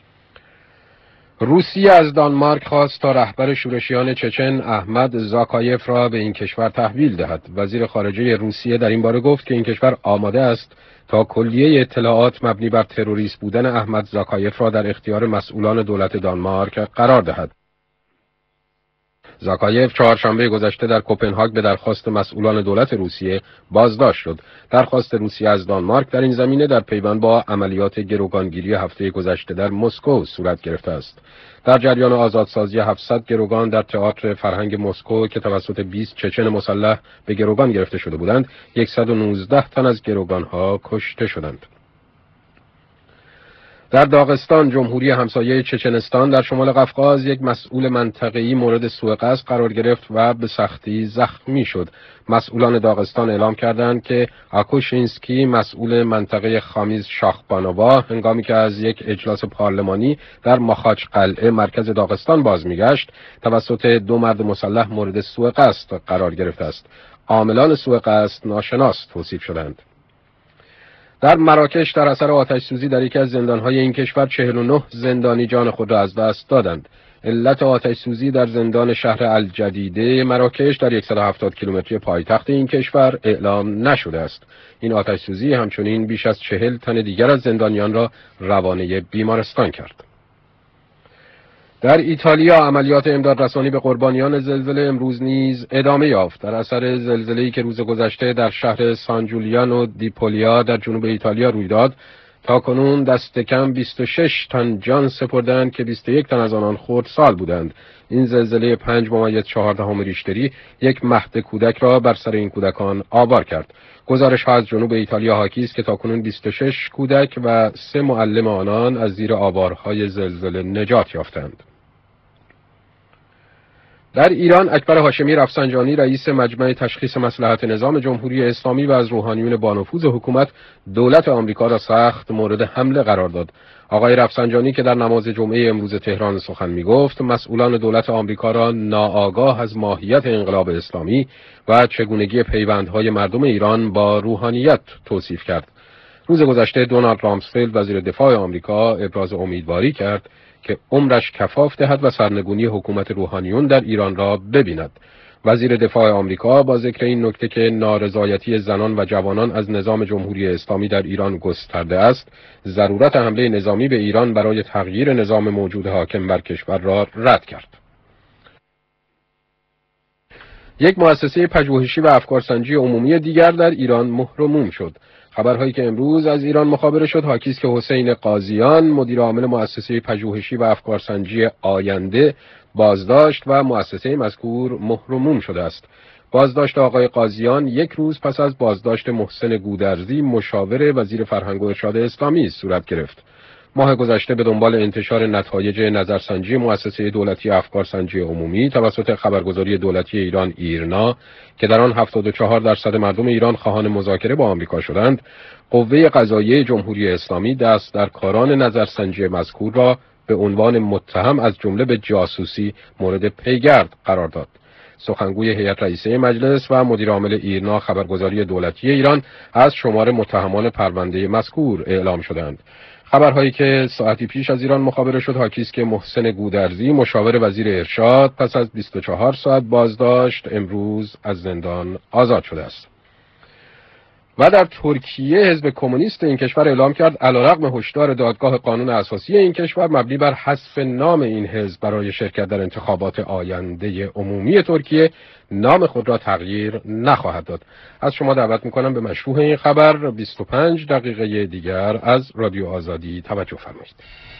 روسیه از دانمارک خواست تا رهبر شورشیان چچن احمد زاکایف را به این کشور تحویل دهد. وزیر خارجه روسیه در این باره گفت که این کشور آماده است تا کلیه اطلاعات مبنی بر تروریست بودن احمد زاکایف را در اختیار مسئولان دولت دانمارک قرار دهد. زاکایف چهارشنبه گذشته در کوپنهاگ به درخواست مسئولان دولت روسیه بازداشت شد. درخواست روسیه از دانمارک در این زمینه در پیوند با عملیات گروگانگیری هفته گذشته در مسکو صورت گرفته است. در جریان آزادسازی هفتصد گروگان در تئاتر فرهنگ مسکو که توسط بیست چچن مسلح به گروگان گرفته شده بودند، صد و نوزده تن از گروگانها کشته شدند. در داغستان، جمهوری همسایه چچنستان در شمال قفقاز، یک مسئول منطقه‌ای مورد سوء قصد قرار گرفت و به سختی زخمی شد. مسئولان داغستان اعلام کردند که آکوشینسکی، مسئول منطقه خامیز شاخبانووا، هنگامی که از یک اجلاس پارلمانی در ماخاچ قلعه مرکز داغستان باز میگشت، توسط دو مرد مسلح مورد سوء قصد قرار گرفته است. عاملان سوء قصد ناشناس توصیف شدند. در مراکش در اثر آتش سوزی در یکی از زندانهای این کشور چهل و نه زندانی جان خود را از دست دادند. علت آتش سوزی در زندان شهر الجدیده مراکش در صد و هفتاد کیلومتری پایتخت این کشور اعلام نشده است. این آتش سوزی همچنین بیش از چهل تن دیگر از زندانیان را روانه بیمارستان کرد. در ایتالیا عملیات امدادرسانی به قربانیان زلزله امروز نیز ادامه یافت. در اثر زلزله‌ای که روز گذشته در شهر سان جولیانو دی پولیا در جنوب ایتالیا روی داد، تاکنون دست کم بیست و شش تن جان سپردند که بیست و یک تن از آنان خردسال بودند. این زلزله پنج ممیز چهار دهم ریشتری یک مهد کودک را بر سر این کودکان آوار کرد. گزارش ها از جنوب ایتالیا حاکی است که تاکنون بیست و شش کودک و سه معلم آنان از زیر آوارهای زلزله نجات یافتند. در ایران، اکبر هاشمی رفسنجانی رئیس مجمع تشخیص مصلحت نظام جمهوری اسلامی و از روحانیون بانفوذ حکومت دولت آمریکا را سخت مورد حمله قرار داد. آقای رفسنجانی که در نماز جمعه امروز تهران سخن می‌گفت، مسئولان دولت آمریکا را ناآگاه از ماهیت انقلاب اسلامی و چگونگی پیوندهای مردم ایران با روحانیت توصیف کرد. روز گذشته دونالد رامسفلد وزیر دفاع آمریکا ابراز امیدواری کرد که عمرش کفاف دهد و سرنگونی حکومت روحانیون در ایران را ببیند. وزیر دفاع آمریکا با ذکر این نکته که نارضایتی زنان و جوانان از نظام جمهوری اسلامی در ایران گسترده است، ضرورت حمله نظامی به ایران برای تغییر نظام موجود حاکم بر کشور را رد کرد. یک مؤسسه پژوهشی و افکارسنجی عمومی دیگر در ایران مهر و موم شد. خبرهایی که امروز از ایران مخابره شد حاکی است که حسین قاضیان، مدیر عامل مؤسسه پژوهشی و افکارسنجی آینده، بازداشت و مؤسسه مذکور مهر و موم شده است. بازداشت آقای قاضیان یک روز پس از بازداشت محسن گودرزی، مشاور وزیر فرهنگ و ارشاد اسلامی، صورت گرفت. ماه گذشته به دنبال انتشار نتایج نظرسنجی مؤسسه دولتی افکارسنجی عمومی توسط خبرگزاری دولتی ایران ایرنا که در آن هفتاد و چهار درصد مردم ایران خواهان مذاکره با آمریکا شدند، قوه قضاییه جمهوری اسلامی دست در کاران نظرسنجی مذکور را به عنوان متهم از جمله به جاسوسی مورد پیگرد قرار داد. سخنگوی هیئت رئیسه مجلس و مدیر عامل ایرنا خبرگزاری دولتی ایران از شمار متهمان پرونده مذکور اعلام شدند. خبرهایی که ساعتی پیش از ایران مخابره شد حاکی است که محسن گودرزی مشاور وزیر ارشاد پس از بیست و چهار ساعت بازداشت امروز از زندان آزاد شده است. و در ترکیه حزب کمونیست این کشور اعلام کرد علیرغم هشدار دادگاه قانون اساسی این کشور مبنی بر حذف نام این حزب برای شرکت در انتخابات آینده عمومی ترکیه نام خود را تغییر نخواهد داد. از شما دعوت میکنم به مشروح این خبر بیست و پنج دقیقه دیگر از رادیو آزادی توجه فرمایید.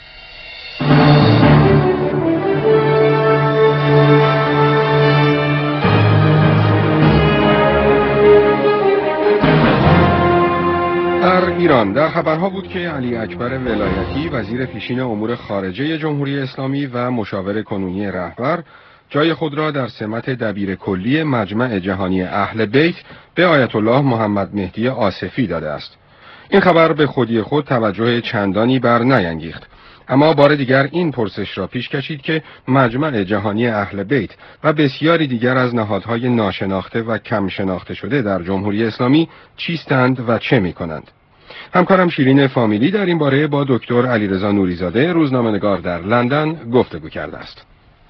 در ایران در خبرها بود که علی اکبر ولایتی وزیر پیشین امور خارجه جمهوری اسلامی و مشاور کنونی رهبر جای خود را در سمت دبیر کلی مجمع جهانی اهل بیت به آیت الله محمد مهدی آصفی داده است. این خبر به خودی خود توجه چندانی بر نینگیخت، اما بار دیگر این پرسش را پیش کشید که مجمع جهانی اهل بیت و بسیاری دیگر از نهادهای ناشناخته و کم شناخته شده در جمهوری اسلامی چیستند و چه می کنند؟ همکارم شیرین فامیلی در این باره با دکتر علیرضا نوریزاده روزنامه‌نگار در لندن گفتگو کرده است.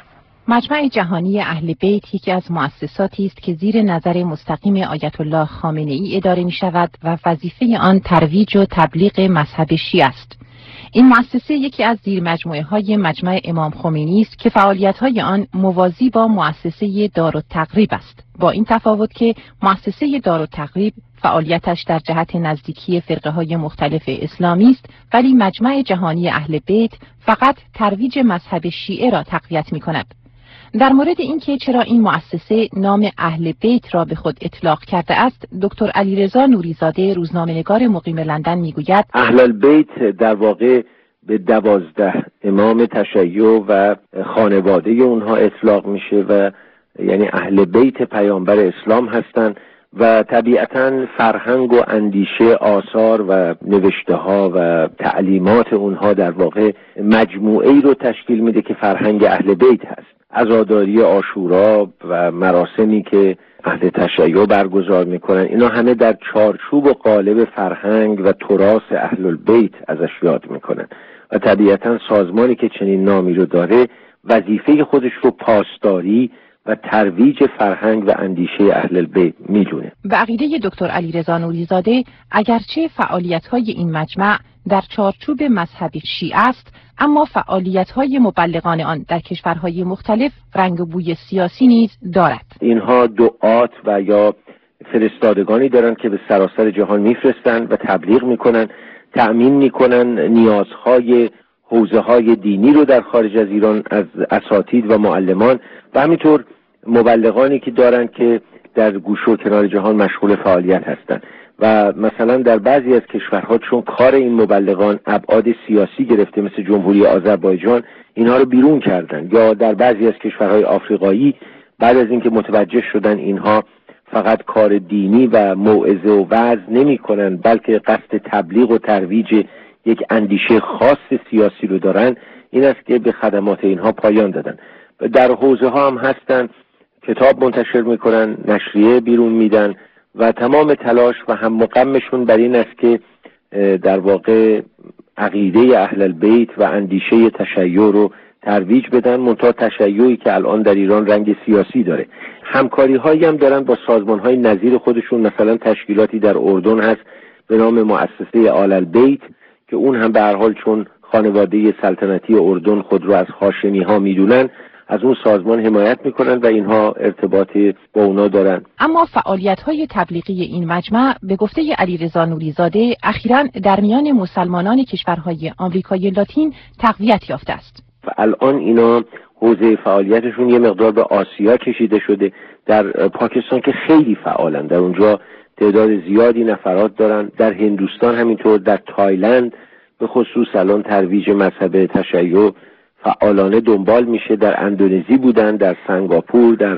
مجمع جهانی اهل بیت یکی از مؤسساتی است که زیر نظر مستقیم آیت الله خامنه ای اداره می شود و وظیفه آن ترویج و تبلیغ مذهب شیعه است. این مؤسسه یکی از زیر مجموعه های مجمع امام خمینی است که فعالیت های آن موازی با مؤسسه دارالتقریب است، با این تفاوت که مؤسسه دارالتقریب فعالیتش در جهت نزدیکی فرقه های مختلف اسلامی است، ولی مجمع جهانی اهل بیت فقط ترویج مذهب شیعه را تقویت می کند. در مورد اینکه چرا این مؤسسه نام اهل بیت را به خود اطلاق کرده است، دکتر علیرضا نوریزاده روزنامه‌نگار مقیم لندن میگوید اهل البیت در واقع به دوازده امام تشیع و خانواده اونها اطلاق میشه و یعنی اهل بیت پیامبر اسلام هستند و طبیعتاً فرهنگ و اندیشه آثار و نوشته ها و تعلیمات اونها در واقع مجموعه‌ای رو تشکیل میده که فرهنگ اهل بیت هست. عزاداری عاشورا و مراسمی که اهل تشیع برگزار میکنن، اینا همه در چارچوب و قالب فرهنگ و تراث اهل البیت ازش یاد میکنن و طبیعتاً سازمانی که چنین نامی رو داره وظیفه خودش رو پاسداری و ترویج فرهنگ و اندیشه اهل البیت میدونه. به عقیده دکتر علیرضا نوریزاده اگرچه فعالیت‌های این مجمع در چارچوب مذهب شیعه است، اما فعالیت‌های مبلغان آن در کشورهای مختلف رنگ و بوی سیاسی نیز دارد. اینها دعات و یا فرستادگانی دارند که به سراسر جهان میفرستند و تبلیغ میکنن، تأمین میکنن نیازهای حوزه‌های دینی رو در خارج از ایران از اساتید و معلمان و همینطور مبلغانی که دارند که در گوشه و کنار جهان مشغول فعالیت هستند و مثلا در بعضی از کشورها چون کار این مبلغان ابعاد سیاسی گرفته مثل جمهوری آذربایجان اینها رو بیرون کردن، یا در بعضی از کشورهای آفریقایی بعد از اینکه متوجه شدن اینها فقط کار دینی و موعظه و وعظ نمی کنن بلکه قصد تبلیغ و ترویج یک اندیشه خاص سیاسی رو دارن، این است که به خدمات اینها پایان دادن. در حوزه ها هم هستن، کتاب منتشر میکنن، نشریه بیرون میدن و تمام تلاش و هم مقامشون بر این است که در واقع عقیده اهل البیت و اندیشه تشیع رو ترویج بدن، منتها تشیعی که الان در ایران رنگ سیاسی داره. همکاری هایی هم دارن با سازمان های نظیر خودشون، مثلا تشکیلاتی در اردن هست به نام مؤسسه آل البیت که اون هم به هر حال چون خانواده سلطنتی اردن خود رو از هاشمی ها میدونن از اون سازمان حمایت میکنن و اینها ارتباط با اونا دارن. اما فعالیت‌های تبلیغی این مجمع به گفته علیرضا نوریزاده اخیراً در میان مسلمانان کشورهای آمریکای لاتین تقویت یافته است. و الان اینا حوزه فعالیتشون یه مقدار به آسیا کشیده شده. در پاکستان که خیلی فعالن، در اونجا تعداد زیادی نفرات دارن، در هندوستان همینطور، در تایلند به خصوص الان ترویج مذهب تشیع فعالانه دنبال میشه، در اندونزی بودن، در سنگاپور، در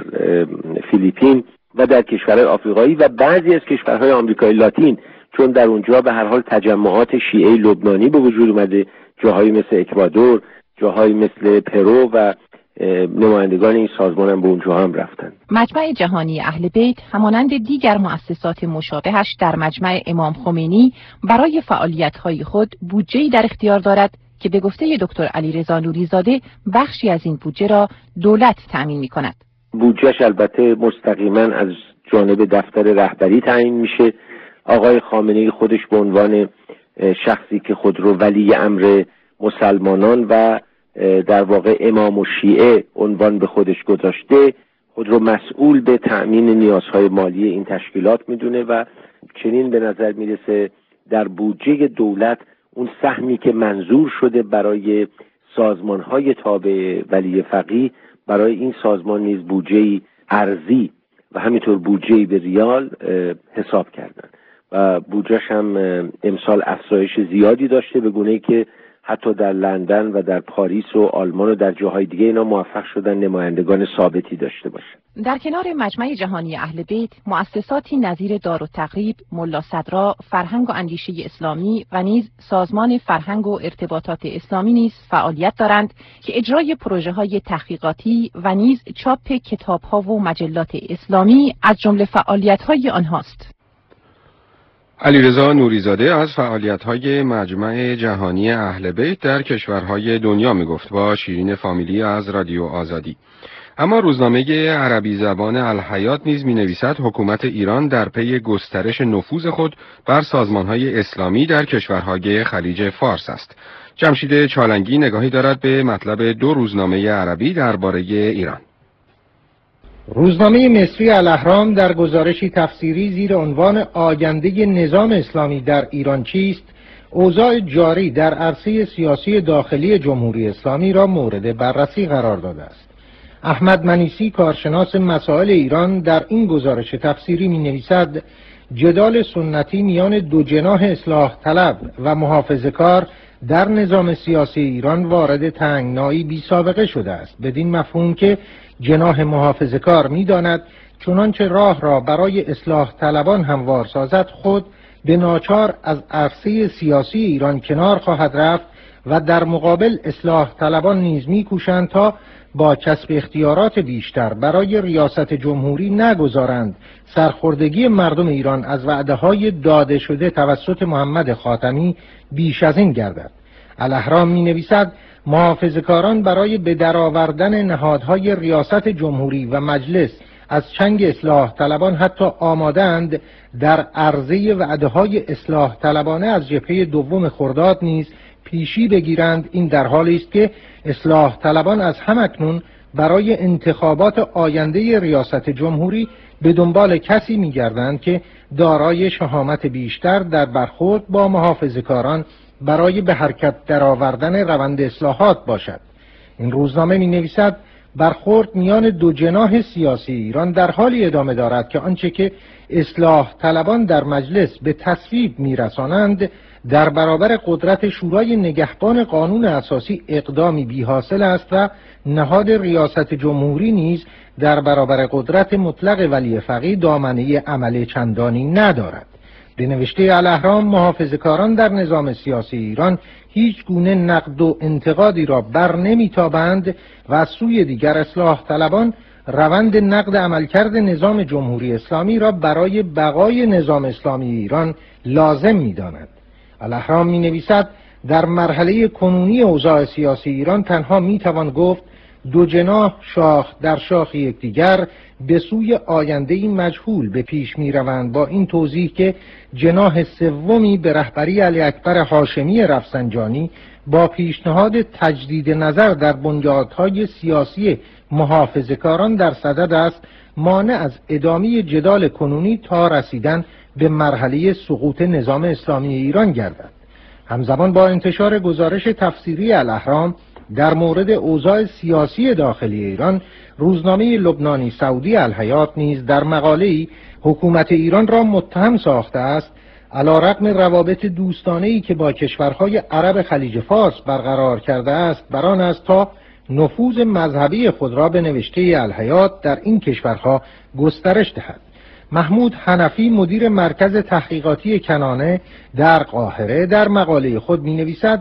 فیلیپین و در کشورهای آفریقایی و بعضی از کشورهای آمریکای لاتین، چون در اونجا به هر حال تجمعات شیعه لبنانی به وجود اومده، جاهایی مثل اکوادور، جاهایی مثل پرو و نمایندگان این سازمان هم به اونجا هم رفتن. مجمع جهانی اهل بیت همانند دیگر مؤسسات مشابهش در مجمع امام خمینی برای فعالیت‌های خود بودجه‌ای در اختیار دارد که به گفته دکتر علیرضا نوریزاده بخشی از این بودجه را دولت تأمین می‌کند. بودجهش البته مستقیما از جانب دفتر رهبری تعیین میشه. آقای خامنه‌ای خودش به عنوان شخصی که خود رو ولی امر مسلمانان و در واقع امام و شیعه عنوان به خودش گذاشته، خود رو مسئول به تأمین نیازهای مالی این تشکیلات میدونه و چنین به نظر میرسه در بودجه دولت اون سهمی که منظور شده برای سازمانهای تابع ولی فقیه، برای این سازمان نیز بودجه ارزی و همینطور بودجه به ریال حساب کردن و بودجهش هم امسال افزایش زیادی داشته، به گونه‌ای که حتی در لندن و در پاریس و آلمان و در جاهای دیگه اینا موفق شدن نمایندگان ثابتی داشته باشن. در کنار مجمع جهانی اهل بیت، مؤسساتی نظیر دارالتقریب، ملا صدرا، فرهنگ و اندیشه اسلامی و نیز سازمان فرهنگ و ارتباطات اسلامی نیز فعالیت دارند که اجرای پروژه‌های تحقیقاتی و نیز چاپ کتاب‌ها و مجلات اسلامی از جمله فعالیت‌های آنهاست. علیرضا نوریزاده از فعالیت‌های مجمع جهانی اهل بیت در کشورهای دنیا میگفت با شیرین فامیلی از رادیو آزادی. اما روزنامه عربی زبان الحیات نیز می‌نویسد حکومت ایران در پی گسترش نفوذ خود بر سازمان‌های اسلامی در کشورهای خلیج فارس است. جمشید چالنگی نگاهی دارد به مطلب دو روزنامه عربی درباره ایران. روزنامه مصری الاهرام در گزارشی تفسیری زیر عنوان آینده نظام اسلامی در ایران چیست، اوضاع جاری در عرصه سیاسی داخلی جمهوری اسلامی را مورد بررسی قرار داده است. احمد منیسی کارشناس مسائل ایران در این گزارش تفسیری می نویسد جدال سنتی میان دو جناح اصلاح طلب و محافظه‌کار در نظام سیاسی ایران وارد تنگنایی بی سابقه شده است، بدین مفهوم که جناح محافظه‌کار می‌داند چنانچه راه را برای اصلاح طلبان هموار سازد خود به ناچار از عرصه سیاسی ایران کنار خواهد رفت و در مقابل اصلاح طلبان نیز می‌کوشند تا با کسب اختیارات بیشتر برای ریاست جمهوری نگذارند سرخوردگی مردم ایران از وعده‌های داده شده توسط محمد خاتمی بیش از این گردد. الاهرام می‌نویسد محافظه‌کاران برای به درآوردن نهادهای ریاست جمهوری و مجلس از چنگ اصلاح طلبان حتی آمادند در عرضه وعده‌های اصلاح طلبانه از جبهه دوم خرداد نیز پیشی بگیرند. این در حالی است که اصلاح طلبان از همکنون برای انتخابات آینده ریاست جمهوری به دنبال کسی می‌گردند که دارای شهامت بیشتر در برخورد با محافظه‌کاران برای به حرکت درآوردن روند اصلاحات باشد. این روزنامه می‌نویسد برخورد میان دو جناح سیاسی ایران در حالی ادامه دارد که آنچه که اصلاح طلبان در مجلس به تصویب می‌رسانند در برابر قدرت شورای نگهبان قانون اساسی اقدامی بی حاصل است و نهاد ریاست جمهوری نیز در برابر قدرت مطلق ولی فقیه دامنه عمل چندانی ندارد. به نوشته الاهرام محافظه‌کاران در نظام سیاسی ایران هیچ گونه نقد و انتقادی را بر نمیتابند و از سوی دیگر اصلاح طلبان روند نقد عملکرد نظام جمهوری اسلامی را برای بقای نظام اسلامی ایران لازم می‌دانند. الاهرام می‌نویسد در مرحله کنونی اوضاع سیاسی ایران تنها می‌توان گفت دو جناح شاخ در شاخ یکدیگر به سوی آینده‌ای مجهول به پیش می‌روند، با این توضیح که جناح سومی به رهبری علی اکبر هاشمی رفسنجانی با پیشنهاد تجدید نظر در بنیادهای سیاسی محافظه‌کاران در صدد است مانع از ادامه جدال کنونی تا رسیدن به مرحله سقوط نظام اسلامی ایران گردد. همزمان با انتشار گزارش تفسیری الاهرام در مورد اوضاع سیاسی داخلی ایران، روزنامه لبنانی سعودی الحیات نیز در مقاله‌ای حکومت ایران را متهم ساخته است علیرغم روابط دوستانه‌ای که با کشورهای عرب خلیج فارس برقرار کرده است بر آن است تا نفوذ مذهبی خود را به نوشته الحیات در این کشورها گسترش دهد. محمود حنفی مدیر مرکز تحقیقاتی کنانه در قاهره در مقاله خود می‌نویسد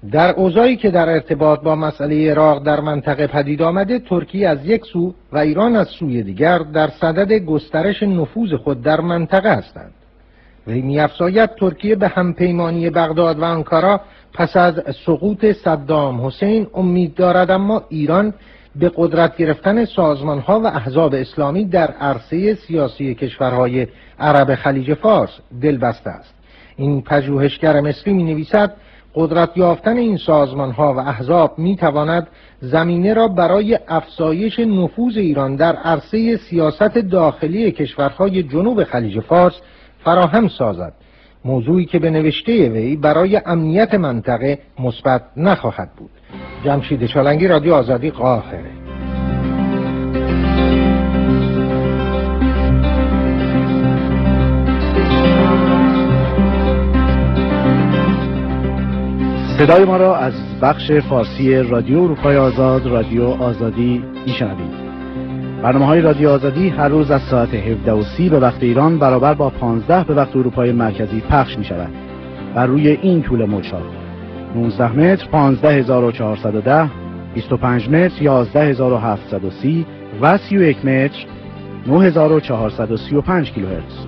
در اوضاعی که در ارتباط با مسئله عراق در منطقه پدید آمده، ترکیه از یک سو و ایران از سوی دیگر در صدد گسترش نفوذ خود در منطقه هستند. وی می‌افزاید ترکیه به همپیمانی بغداد و آنکارا پس از سقوط صدام حسین امید دارد، اما ایران به قدرت گرفتن سازمان‌ها و احزاب اسلامی در عرصه سیاسی کشورهای عرب خلیج فارس دلبسته است. این پژوهشگر مصری می‌نویسد قدرت یافتن این سازمان‌ها و احزاب می‌تواند زمینه را برای افزایش نفوذ ایران در عرصه سیاست داخلی کشورهای جنوب خلیج فارس فراهم سازد، موضوعی که به نوشته وی برای امنیت منطقه مثبت نخواهد بود. جمشید چالنگی، رادیو آزادی، قاهره. صدای ما را از بخش فارسی رادیو اروپای آزاد، رادیو آزادی میشنوید. برنامه‌های رادیو آزادی هر روز از ساعت هفده و سی به وقت ایران برابر با پانزده به وقت اروپای مرکزی پخش می‌شود. بر روی این طول موج‌ها نوزده متر پانزده هزار و چهارصد و ده، بیست و پنج متر یازده هزار و هفتصد و سی و سی و یک متر نه هزار و چهارصد و سی و پنج کیلوهرتز.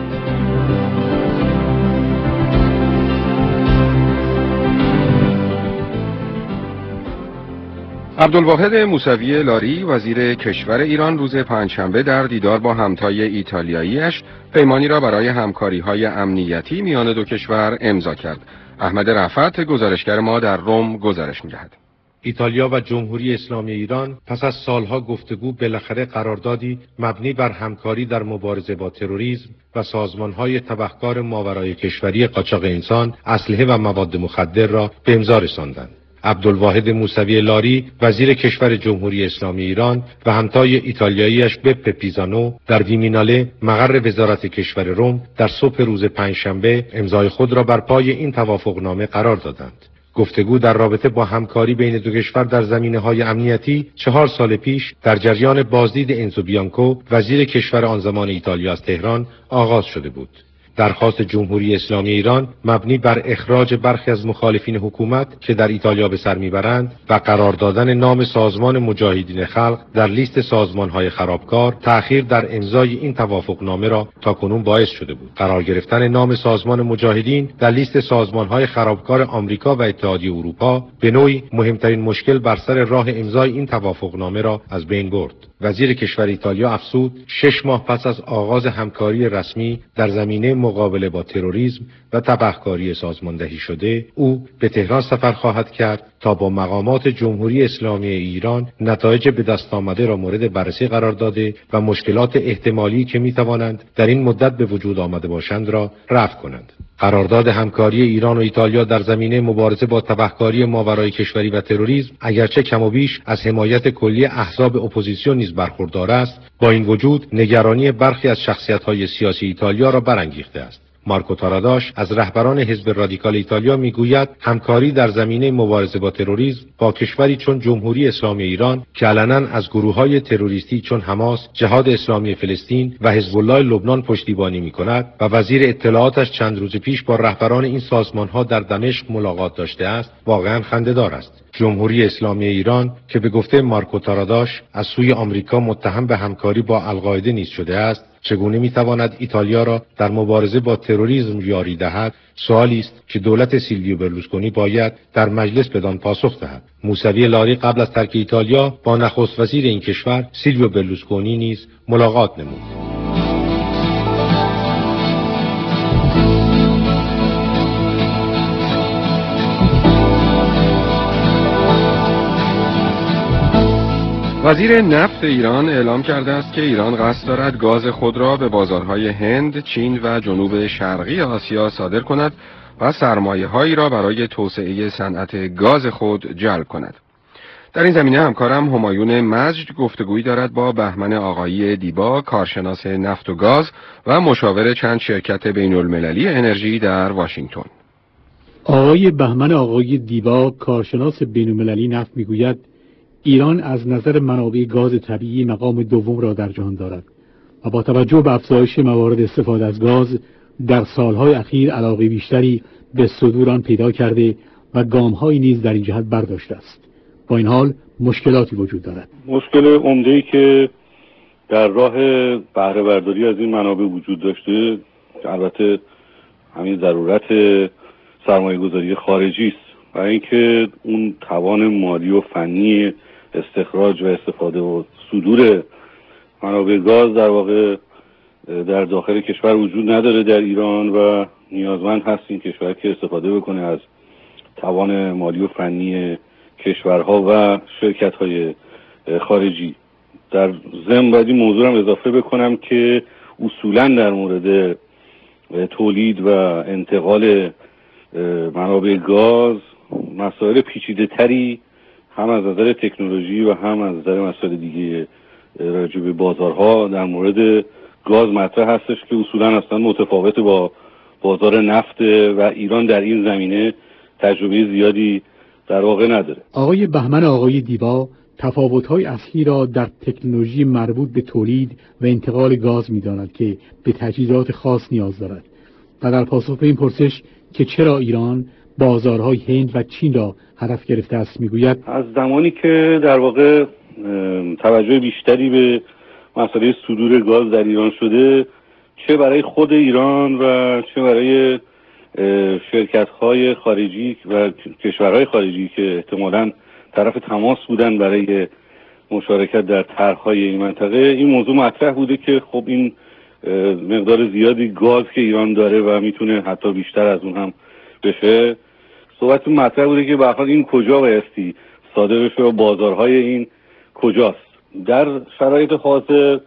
عبدالواحد موسوی لاری وزیر کشور ایران روز پنجشنبه در دیدار با همتای ایتالیاییش پیمانی را برای همکاری‌های امنیتی میان دو کشور امضا کرد. احمد رفعت گزارشگر ما در روم گزارش می‌دهد. ایتالیا و جمهوری اسلامی ایران پس از سالها گفتگو بالاخره قراردادی مبنی بر همکاری در مبارزه با تروریسم و سازمان‌های تبهکار ماورای کشوری قاچاق انسان، اسلحه و مواد مخدر را به امضا رساندند. عبدالواحد موسوی لاری وزیر کشور جمهوری اسلامی ایران و همتای ایتالیاییش بپ پیزانو در ویمیناله مقر وزارت کشور روم در صبح روز پنجشنبه امضای خود را بر پای این توافقنامه قرار دادند. گفتگو در رابطه با همکاری بین دو کشور در زمینه‌های امنیتی چهار سال پیش در جریان بازدید انزو بیانکو وزیر کشور آن زمان ایتالیا از تهران آغاز شده بود. درخواست جمهوری اسلامی ایران مبنی بر اخراج برخی از مخالفین حکومت که در ایتالیا به سر میبرند و قرار دادن نام سازمان مجاهدین خلق در لیست سازمان‌های خرابکار، تأخیر در امضای این توافقنامه را تاکنون باعث شده بود. قرار گرفتن نام سازمان مجاهدین در لیست سازمان‌های خرابکار آمریکا و اتحادیه اروپا به نوعی مهمترین مشکل بر سر راه امضای این توافقنامه را از بین برد. وزیر کشور ایتالیا افزود شش ماه پس از آغاز همکاری رسمی در زمینه مقابله با تروریسم و تبهکاری سازماندهی شده، او به تهران سفر خواهد کرد تا با مقامات جمهوری اسلامی ایران نتایج به دست آمده را مورد بررسی قرار داده و مشکلات احتمالی که میتوانند در این مدت به وجود آمده باشند را رفع کنند. قرارداد همکاری ایران و ایتالیا در زمینه مبارزه با تبهکاری ماورای کشوری و تروریسم اگرچه کم و بیش از حمایت کلی احزاب اپوزیسیون نیز برخوردار است، با این وجود نگرانی برخی از شخصیت‌های سیاسی ایتالیا را برانگیخته است. مارکو تاراداش از رهبران حزب رادیکال ایتالیا میگوید همکاری در زمینه مبارزه با تروریسم با کشوری چون جمهوری اسلامی ایران که علنا از گروه‌های تروریستی چون حماس، جهاد اسلامی فلسطین و حزب الله لبنان پشتیبانی می‌کند و وزیر اطلاعاتش چند روز پیش با رهبران این سازمان‌ها در دمشق ملاقات داشته است، واقعاً خنده‌دار است. جمهوری اسلامی ایران که به گفته مارکو تاراداش از سوی آمریکا متهم به همکاری با القاعده نیز شده است، چگونه میتواند ایتالیا را در مبارزه با تروریسم یاری دهد؟ سوالی است که دولت سیلویو برلوسکونی باید در مجلس بدان پاسخ دهد. موسوی لاری قبل از ترک ایتالیا با نخست وزیر این کشور سیلویو برلوسکونی نیز ملاقات نمود. وزیر نفت ایران اعلام کرده است که ایران قصد دارد گاز خود را به بازارهای هند، چین و جنوب شرقی آسیا صادر کند و سرمایه‌هایی را برای توسعه صنعت گاز خود جلب کند. در این زمینه همکارم همایون مجد گفتگویی دارد با بهمن آقایی دیبا، کارشناس نفت و گاز و مشاور چند شرکت بین المللی انرژی در واشنگتن. آقای بهمن آقایی دیبا، کارشناس بین المللی نفت میگوید ایران از نظر منابع گاز طبیعی مقام دوم را در جهان دارد و با توجه به افزایش موارد استفاده از گاز در سالهای اخیر علاقه بیشتری به صدور آن پیدا کرده و گام‌هایی نیز در این جهت برداشته است. با این حال مشکلاتی وجود دارد. مشکل عمده‌ای که در راه بهره برداری از این منابع وجود داشته، البته همین ضرورت سرمایه گذاری خارجی است و اینکه اون توان مالی و فنی استخراج و استفاده و صدور منابع گاز در واقع در داخل کشور وجود نداره در ایران و نیازمند هست این کشور که استفاده بکنه از توان مالی و فنی کشورها و شرکت‌های خارجی. در ضمن باید این موضوع هم اضافه بکنم که اصولاً در مورد تولید و انتقال منابع گاز مسائل پیچیده تری هم از نظر تکنولوژی و هم از نظر مسائل دیگه راجع به بازارها در مورد گاز مطرح هستش که اصولاً اصلا متفاوت با بازار نفت و ایران در این زمینه تجربه زیادی در واقع نداره. آقای بهمن آقای دیبا تفاوت‌های اصلی را در تکنولوژی مربوط به تولید و انتقال گاز می‌داند که به تجهیزات خاص نیاز دارد و در پاسخ به این پرسش که چرا ایران بازارهای هند و چین را هدف گرفته است میگوید از زمانی که در واقع توجه بیشتری به مسئله صدور گاز در ایران شده، چه برای خود ایران و چه برای شرکت‌های خارجی و کشورهای خارجی که احتمالاً طرف تماس بودن برای مشارکت در طرح‌های این منطقه، این موضوع مطرح بوده که خب این مقدار زیادی گاز که ایران داره و میتونه حتی بیشتر از اون هم بشه، صحبت مطرح بوده که به هر حال این کجا بایستی صادر بشه و بازارهای این کجاست. در شرایط حاضر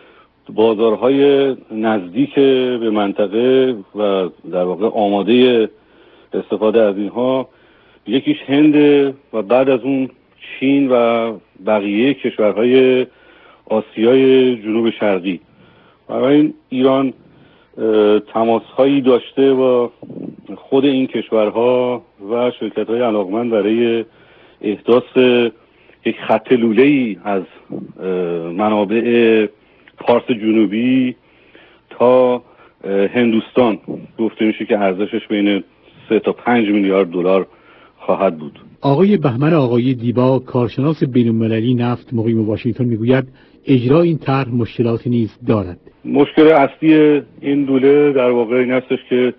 بازارهای نزدیک به منطقه و در واقع آماده استفاده از اینها یکیش هنده و بعد از اون چین و بقیه کشورهای آسیای جنوب شرقی. برای این ایران تماس‌هایی داشته با خود این کشورها و شرکت‌های علاقمند برای احداث یک خط لوله‌ای از منابع پارس جنوبی تا هندوستان گفته میشه که ارزشش بین سه تا پنج میلیارد دلار خواهد بود. آقای بهمن آقای دیبا کارشناس بین‌المللی نفت مقیم واشنگتن میگوید اجرا این طرح مشکلاتی نیز دارد. مشکل اصلی این لوله در واقع این هستش که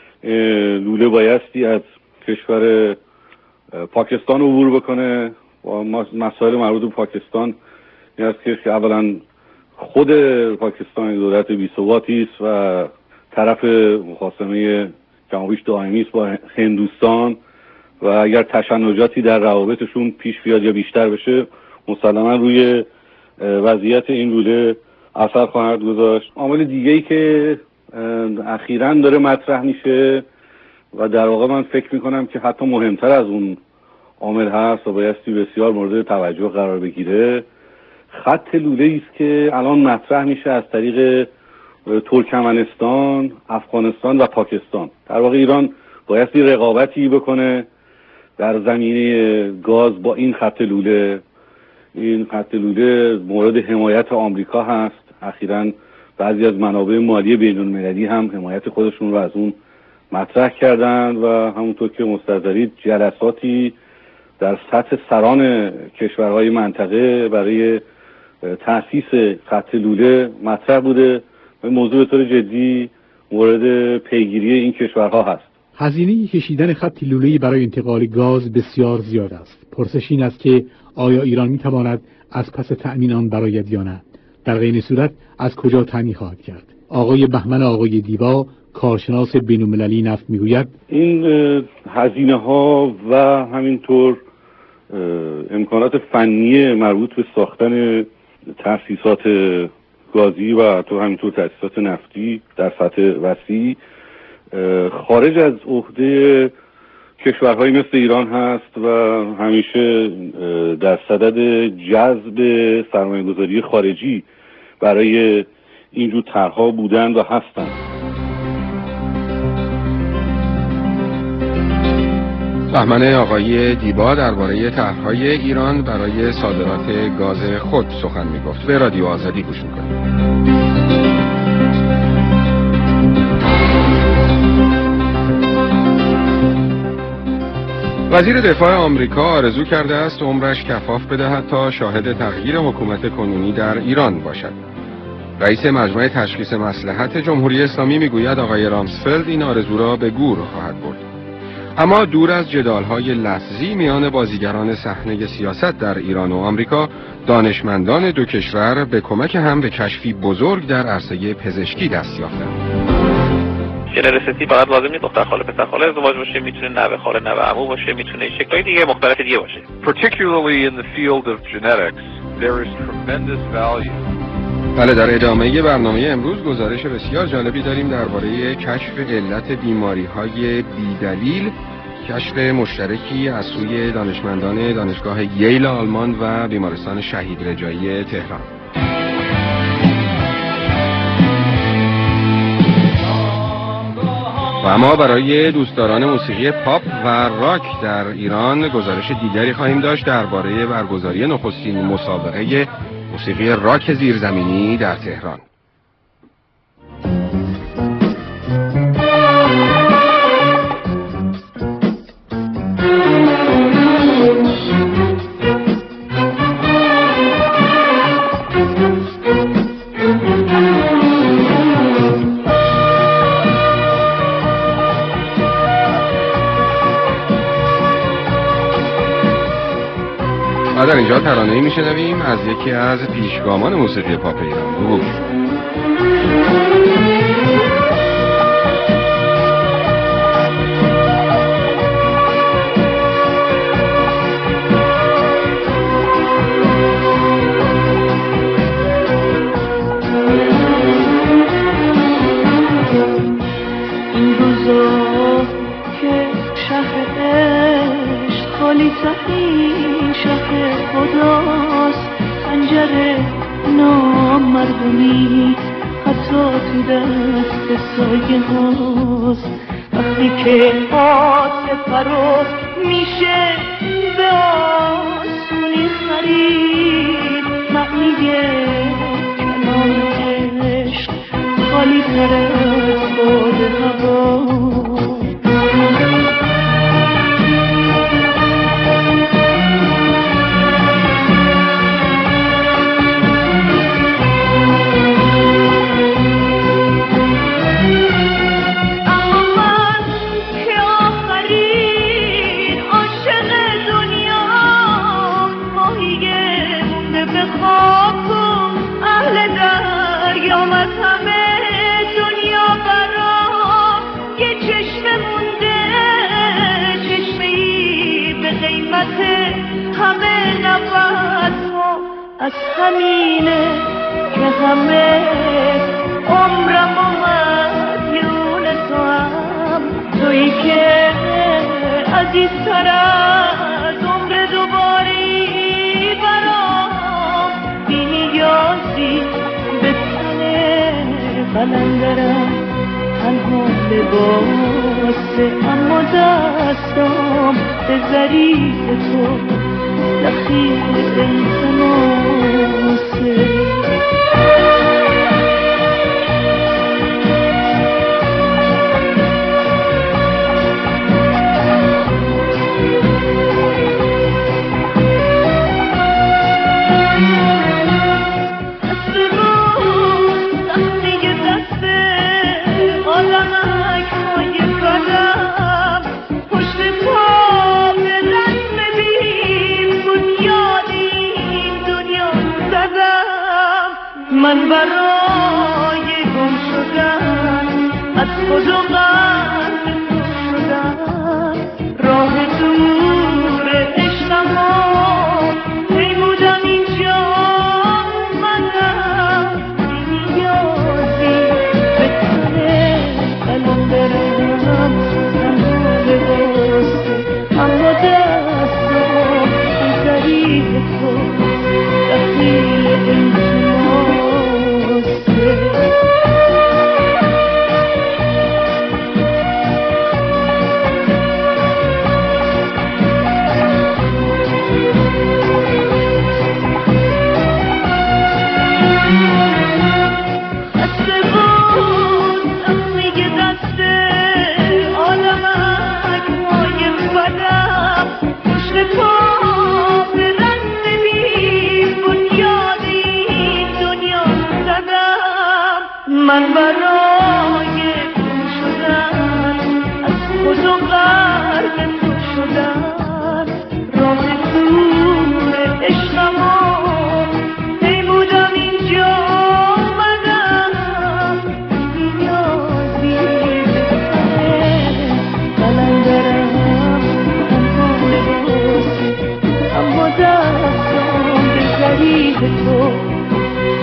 لوله بایستی از کشور پاکستان عبور بکنه و مسائل مربوط به پاکستان این است که اولا خود پاکستان دولت بی‌ثباتی است و طرف مخاصمه کمابیش دائمی است با هندوستان و اگر تشنجاتی در روابطشون پیش بیاد یا بیشتر بشه مسلما روی وضعیت این لوله اثر خواهد گذاشت. عامل دیگه‌ای که اخیراً داره مطرح میشه و در واقع من فکر میکنم که حتی مهمتر از اون عامل هست و بایستی بسیار مورد توجه قرار بگیره، خط لوله‌ای است که الان مطرح میشه از طریق ترکمنستان، افغانستان و پاکستان. در واقع ایران بایستی رقابتی بکنه در زمینه گاز با این خط لوله. این خط لوله مورد حمایت آمریکا هست. اخیراً بعضی از منابع مالی بین‌المللی هم حمایت خودشون رو از اون مطرح کردن و همونطور که مستحضرید جلساتی در سطح سران کشورهای منطقه برای تأسیس خط لوله مطرح بوده و موضوع به طور جدی مورد پیگیری این کشورها هست. هزینه کشیدن خط لوله‌ای برای انتقال گاز بسیار زیاد است. پرسش این است که آیا ایران میتواند از پس تأمین آن برآید یا نه؟ در غیر صورت از کجا تأمین خواهد کرد؟ آقای بهمن آقای دیبا کارشناس بین‌المللی نفت میگوید این هزینه ها و همینطور امکانات فنی مربوط به ساختن تأسیسات گازی و تو همینطور تأسیسات نفتی در سطح وسیع خارج از عهده کشورهایی مثل ایران هست و همیشه در صدد جذب سرمایه‌گذاری خارجی برای اینجور طرح‌ها بودند و هستند. بهمن آقای دیبا درباره طرح‌های ایران برای صادرات گاز خود سخن می‌گفت. به رادیو آزادی گوش می‌کنید. وزیر دفاع آمریکا آرزو کرده است عمرش کفاف بدهد تا شاهد تغییر حکومت کنونی در ایران باشد. رئیس مجمع تشخیص مصلحت جمهوری اسلامی میگوید آقای رامسفلد این آرزو را به گور خواهد برد. اما دور از جدال‌های لفظی میان بازیگران صحنه سیاست در ایران و آمریکا، دانشمندان دو کشور به کمک هم به کشفی بزرگ در عرصه پزشکی دست یافتند. جنرالسیتی فقط لازم نیست دختر خاله پسر خاله ازدواج باشه، میتونه نوه خاله نوه عمو باشه، میتونه شکل‌های دیگه مختلف دیگه باشه. Particularly in the field of genetics, there is tremendous value. بله، در ادامه برنامه امروز گزارش بسیار جالبی داریم درباره کشف علت بیماری‌های بی‌دلیل، کشف مشترکی از سوی دانشمندان دانشگاه ییل آلمان و بیمارستان شهید رجایی تهران. و اما برای دوستداران موسیقی پاپ و راک در ایران گزارش دیگری خواهیم داشت درباره برگزاری نخستین مسابقه موسیقی راک زیرزمینی در تهران. و در اینجا ترانه‌ای میشنویم از یکی از پیشگامان موسیقی پاپ ایران، روح. این روزا که شهر عشق خالی ترین شهر خداست، خنجر نامردمی حتی تو دست سایه هاست. وقتی که آسه فراز میشه به آسونی خرید، معنی کلام عشق خالی تر از باد هوا. همه نفس ها از همینه که همه عمرم و مدیون تو هم، تویی که عزیزتر از عمر دوباری برام، بی نیازی به تن قلندرم، تنها لباسه اما دستام به ظریف تو دخیل التماسه. من برای گم شدن از خود و غم شدن، راه دور عشقم ها پیمودم اینجا منم، بی نیازی به تن قلندرم، تنها لباسه اما دستم به ظریف تو دخیل التماسه. من برای تو شدن از خود و غرق تو شدن راه تو